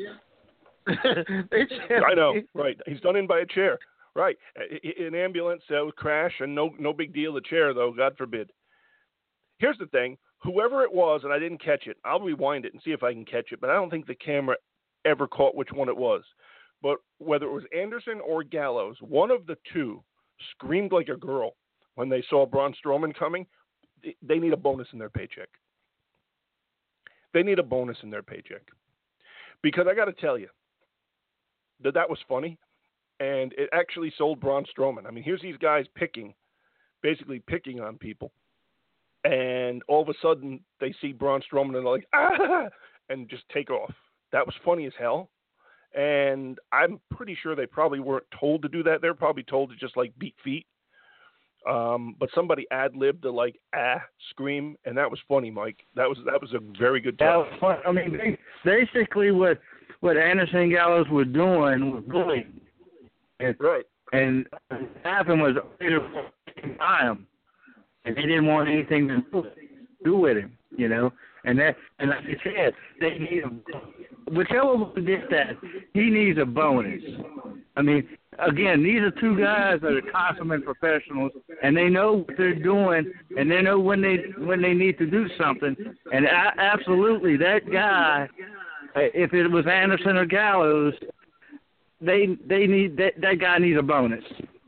I know, right. He's done in by a chair. Right. An ambulance would crash, and no big deal. The chair, though, God forbid. Here's the thing. Whoever it was, and I didn't catch it, I'll rewind it and see if I can catch it, but I don't think the camera ever caught which one it was. But whether it was Anderson or Gallows, one of the two screamed like a girl when they saw Braun Strowman coming. They need a bonus in their paycheck. They need a bonus in their paycheck. Because I got to tell you, that was funny, and it actually sold Braun Strowman. I mean, here's these guys basically picking on people, and all of a sudden they see Braun Strowman and they're like, ah, and just take off. That was funny as hell, and I'm pretty sure they probably weren't told to do that. They're probably told to just, like, beat feet. But somebody ad-libbed the scream, and that was funny, Mike. That was a very good time. That was fun. I mean, basically what Anderson and Gallows were doing was bullying. Right. And what happened was they were by him, and they didn't want anything to do with him, you know. And like you said, they need him. Whichever one did that, he needs a bonus. I mean, again, these are two guys that are consummate professionals, and they know what they're doing, and they know when they need to do something. And absolutely, that guy, if it was Anderson or Gallows, they need that guy needs a bonus.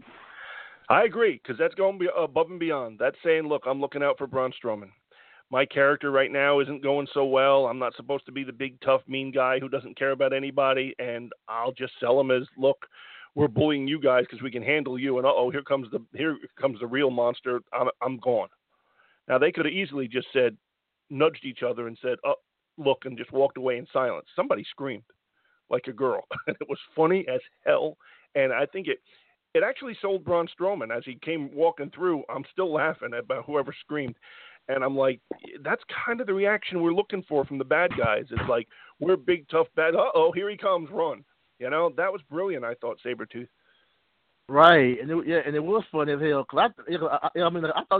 I agree, because that's going above and beyond. That's saying, look, I'm looking out for Braun Strowman. My character right now isn't going so well. I'm not supposed to be the big, tough, mean guy who doesn't care about anybody, and I'll just sell him as, look, we're bullying you guys because we can handle you, and here comes the real monster. I'm gone. Now, they could have easily just nudged each other and said, oh, look, and just walked away in silence. Somebody screamed like a girl, and it was funny as hell, and I think it actually sold Braun Strowman. As he came walking through, I'm still laughing about whoever screamed. And I'm like, that's kind of the reaction we're looking for from the bad guys. It's like, we're big, tough, bad. Uh-oh, here he comes, run. You know, that was brilliant, I thought, Sabretooth. Right, and it was funny as hell. Cause I thought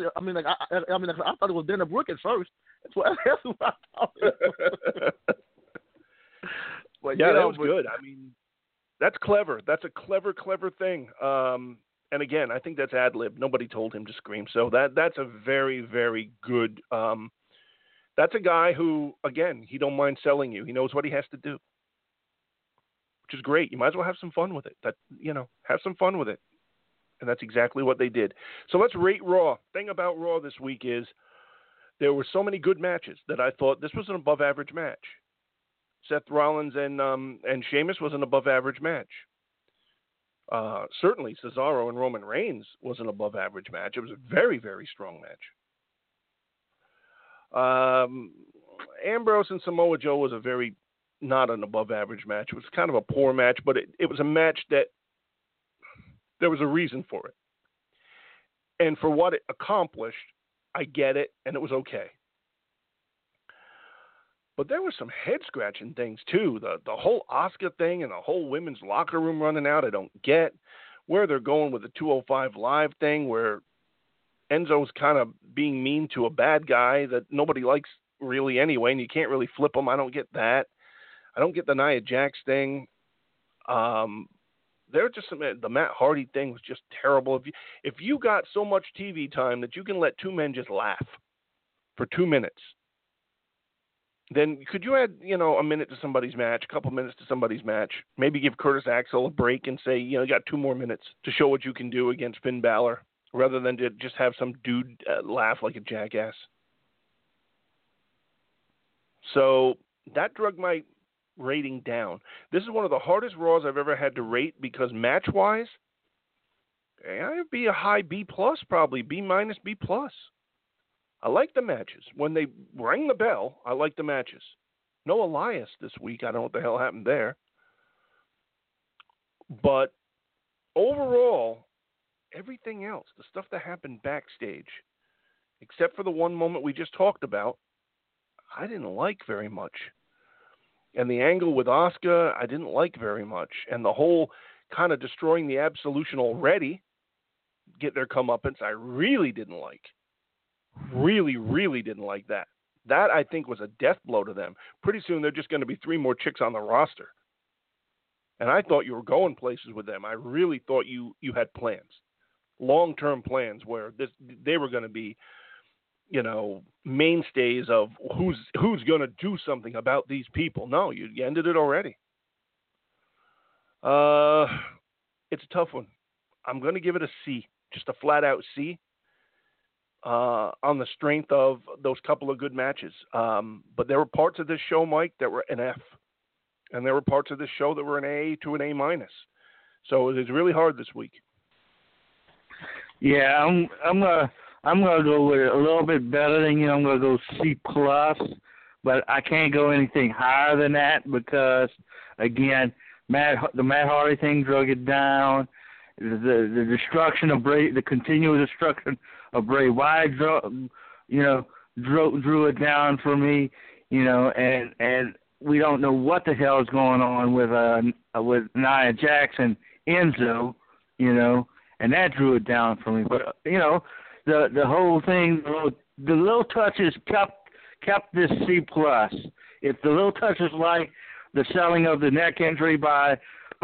it was Dana Brooke at first. That's what I thought. But, yeah, that was good. I mean, that's clever. That's a clever thing. And again, I think that's ad lib. Nobody told him to scream. So that's a very, very good. That's a guy who, again, he don't mind selling you. He knows what he has to do, which is great. You might as well have some fun with it. Have some fun with it. And that's exactly what they did. So let's rate Raw. Thing about Raw this week is there were so many good matches that I thought this was an above average match. Seth Rollins and Sheamus was an above average match. Certainly Cesaro and Roman Reigns was an above average match. It was a very, very strong match. Ambrose and Samoa Joe was not an above average match. It was kind of a poor match, but it was a match that there was a reason for it. And for what it accomplished, I get it, and it was okay. But there were some head-scratching things, too. The whole Asuka thing and the whole women's locker room running out, I don't get. Where they're going with the 205 Live thing, where Enzo's kind of being mean to a bad guy that nobody likes really anyway, and you can't really flip him. I don't get that. I don't get the Nia Jax thing. The Matt Hardy thing was just terrible. If you got so much TV time that you can let two men just laugh for 2 minutes, then could you add, a minute to somebody's match, a couple minutes to somebody's match, maybe give Curtis Axel a break and say, you got 2 more minutes to show what you can do against Finn Balor, rather than to just have some dude laugh like a jackass. So that drug my rating down. This is one of the hardest Raws I've ever had to rate because match-wise, I'd be a high B+, probably B-, B+. I like the matches. When they rang the bell, I like the matches. No Elias this week. I don't know what the hell happened there. But overall, everything else, the stuff that happened backstage, except for the one moment we just talked about, I didn't like very much. And the angle with Asuka, I didn't like very much. And the whole kind of destroying the Absolution already, get their comeuppance, I really didn't like. Really, really didn't like that. That, I think, was a death blow to them. Pretty soon, they're just going to be 3 more chicks on the roster. And I thought you were going places with them. I really thought you had plans, long-term plans, where they were going to be, mainstays of who's going to do something about these people. No, you ended it already. It's a tough one. I'm going to give it a C, just a flat-out C. On the strength of those couple of good matches. But there were parts of this show, Mike, that were an F. And there were parts of this show that were an A to an A-. So it was really hard this week. Yeah, I'm gonna go with a little bit better than you. I'm gonna go C+, but I can't go anything higher than that because, again, the Matt Hardy thing drug it down. The destruction of Bray, the continual destruction of Bray Wyatt, drew it down for me, and we don't know what the hell is going on with Nia Jax and Enzo, and that drew it down for me. But the whole thing, the little touches kept this C+. If the little touches like the selling of the neck injury by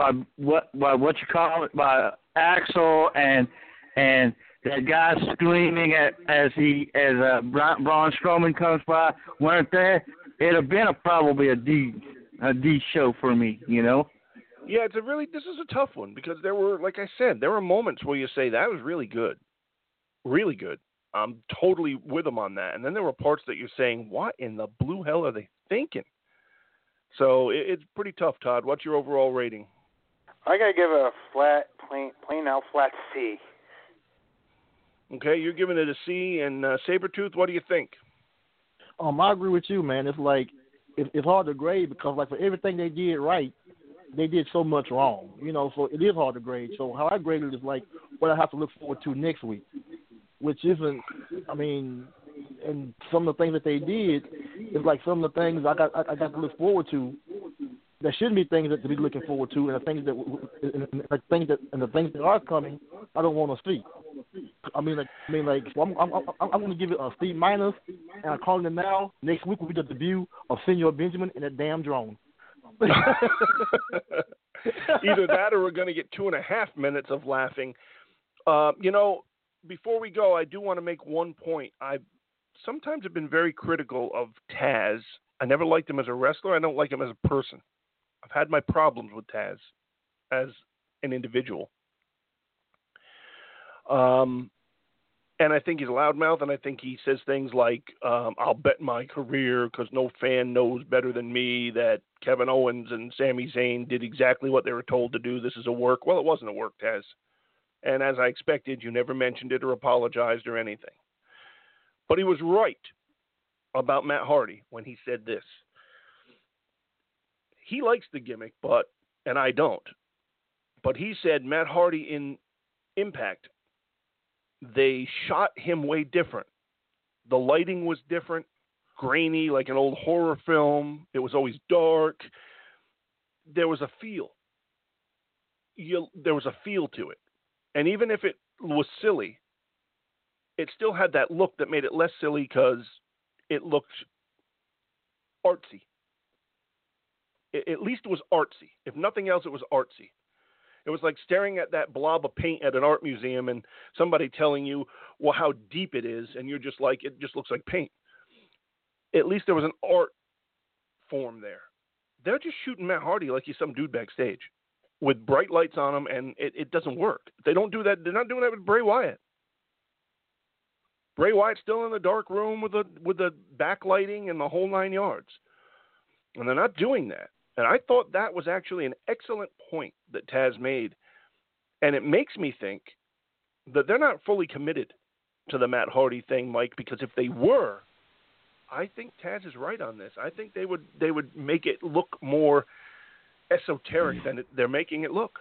Axel and that guy screaming as Braun Strowman comes by weren't there, it'd have been probably a D show for me, Yeah, this is a tough one because there were, like I said, there were moments where you say that was really good. Really good. I'm totally with them on that. And then there were parts that you're saying, what in the blue hell are they thinking? So it's pretty tough, Todd. What's your overall rating? I got to give it a flat, plain out flat C. Okay, you're giving it a C. And Sabretooth, what do you think? I agree with you, man. It's like, it's hard to grade because, like, for everything they did right, they did so much wrong. So it is hard to grade. So how I grade it is like what I have to look forward to next week, which isn't, and some of the things that they did is like some of the things I got to look forward to. There shouldn't be things to be looking forward to, and the things that are coming, I don't want to see. So I'm going to give it a C-, and I'm calling it now. Next week will be the debut of Senor Benjamin and that damn drone. Either that or we're going to get 2.5 minutes of laughing. Before we go, I do want to make one point. I sometimes have been very critical of Taz. I never liked him as a wrestler. I don't like him as a person. I've had my problems with Taz as an individual. And I think he's a loudmouth, and I think he says things like, I'll bet my career because no fan knows better than me that Kevin Owens and Sami Zayn did exactly what they were told to do. This is a work. Well, it wasn't a work, Taz. And as I expected, you never mentioned it or apologized or anything. But he was right about Matt Hardy when he said this. He likes the gimmick, and I don't. But he said Matt Hardy in Impact, they shot him way different. The lighting was different, grainy, like an old horror film. It was always dark. There was a feel. There was a feel to it. And even if it was silly, it still had that look that made it less silly because it looked artsy. At least it was artsy. If nothing else, it was artsy. It was like staring at that blob of paint at an art museum and somebody telling you, well, how deep it is, and you're just like, it just looks like paint. At least there was an art form there. They're just shooting Matt Hardy like he's some dude backstage with bright lights on him, and it doesn't work. They don't do that. They're not doing that with Bray Wyatt. Bray Wyatt's still in the dark room with the backlighting and the whole 9 yards. And they're not doing that. And I thought that was actually an excellent point that Taz made. And it makes me think that they're not fully committed to the Matt Hardy thing, Mike, because if they were, I think Taz is right on this. I think they would make it look more esoteric than they're making it look.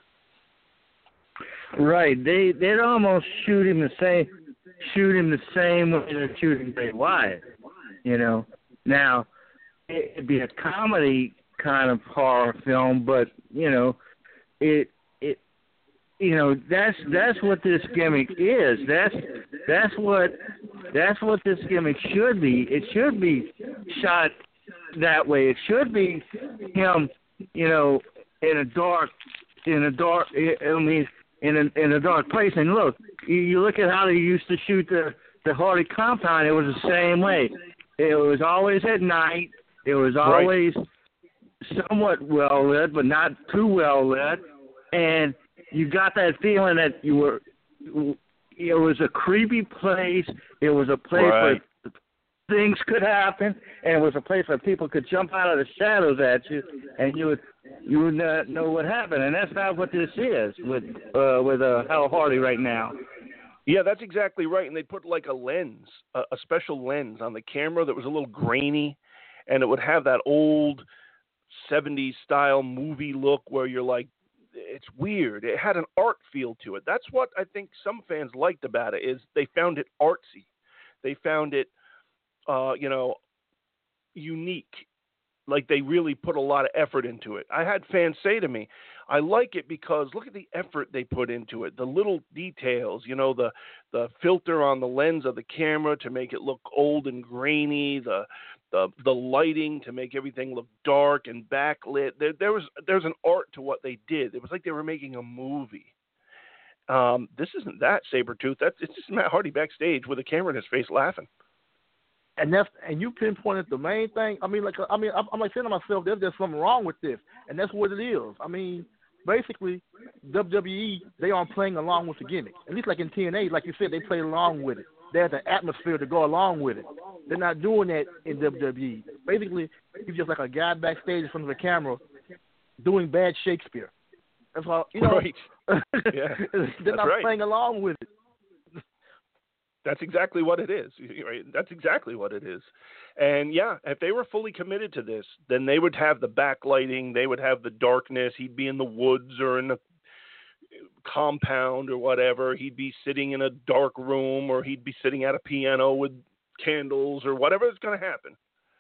Right. They'd almost shoot him the same way they're shooting Bray Wyatt. Now it'd be a comedy kind of horror film, but that's what this gimmick is. That's what this gimmick should be. It should be shot that way. It should be him, in a dark place. And look, you look at how they used to shoot the Hardy compound. It was the same way. It was always at night. It was always somewhat well lit, but not too well lit, and you got that feeling that it was a creepy place. It was a place where things could happen, and it was a place where people could jump out of the shadows at you, and you would not know what happened. And that's not what this is with Hal Hardy right now. Yeah, that's exactly right. And they put like a lens, a special lens on the camera that was a little grainy, and it would have that old 70s style movie look where you're like, it's weird. It had an art feel to it. That's what I think some fans liked about it, is they found it artsy. They found it, unique. Like they really put a lot of effort into it. I had fans say to me, I like it because look at the effort they put into it. The little details, the filter on the lens of the camera to make it look old and grainy, the lighting to make everything look dark and backlit. There's an art to what they did. It was like they were making a movie. This isn't that, Sabretooth. It's just Matt Hardy backstage with a camera in his face laughing. And you pinpointed the main thing. I'm like saying to myself, there's something wrong with this, and that's what it is. I mean, basically, WWE, they aren't playing along with the gimmick. At least like in TNA, like you said, they play along with it. They have the atmosphere to go along with it. They're not doing that in WWE. Basically, he's just like a guy backstage in front of the camera doing bad Shakespeare. That's all, Right. Yeah. They're not playing along with it. That's exactly what it is. Right? That's exactly what it is. And yeah, if they were fully committed to this, then they would have the backlighting, they would have the darkness. He'd be in the woods or in the compound or whatever. He'd be sitting in a dark room, or he'd be sitting at a piano with candles or whatever is going to happen.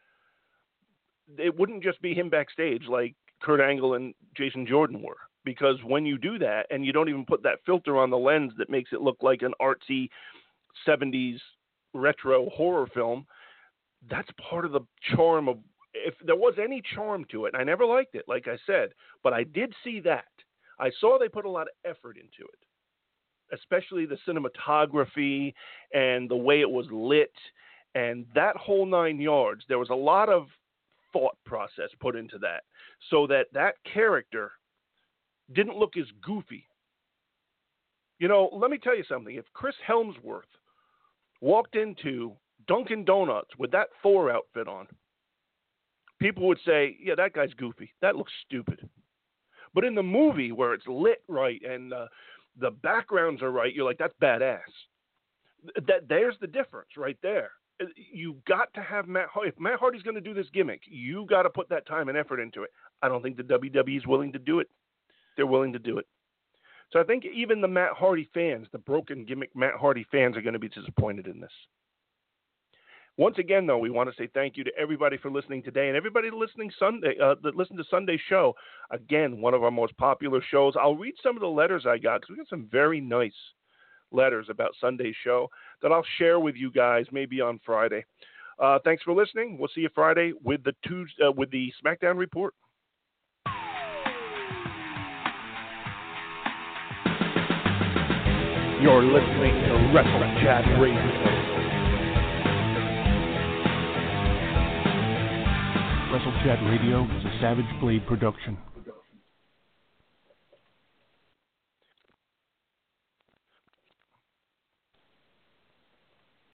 It wouldn't just be him backstage like Kurt Angle and Jason Jordan were, because when you do that and you don't even put that filter on the lens that makes it look like an artsy 70s retro horror film, that's part of the charm of if there was any charm to it, and I never liked it, like I said, but I did see that. I saw they put a lot of effort into it, especially the cinematography and the way it was lit and that whole 9 yards. There was a lot of thought process put into that so that that character didn't look as goofy. You know, let me tell you something. If Chris Hemsworth walked into Dunkin' Donuts with that Thor outfit on, people would say, yeah, that guy's goofy. That looks stupid. But in the movie where it's lit right and the backgrounds are right, you're like, that's badass. There's the difference right there. You got to have Matt Hardy. If Matt Hardy's going to do this gimmick, you got to put that time and effort into it. I don't think the WWE is willing to do it. They're willing to do it. So I think even the Matt Hardy fans, the broken gimmick Matt Hardy fans, are going to be disappointed in this. Once again, though, we want to say thank you to everybody for listening today and everybody listening Sunday that listened to Sunday's show. Again, one of our most popular shows. I'll read some of the letters I got because we got some very nice letters about Sunday's show that I'll share with you guys maybe on Friday. Thanks for listening. We'll see you Friday with the SmackDown report. You're listening to Wrestle Chat Radio. Wrestle Chat Radio is a Savage Blade production.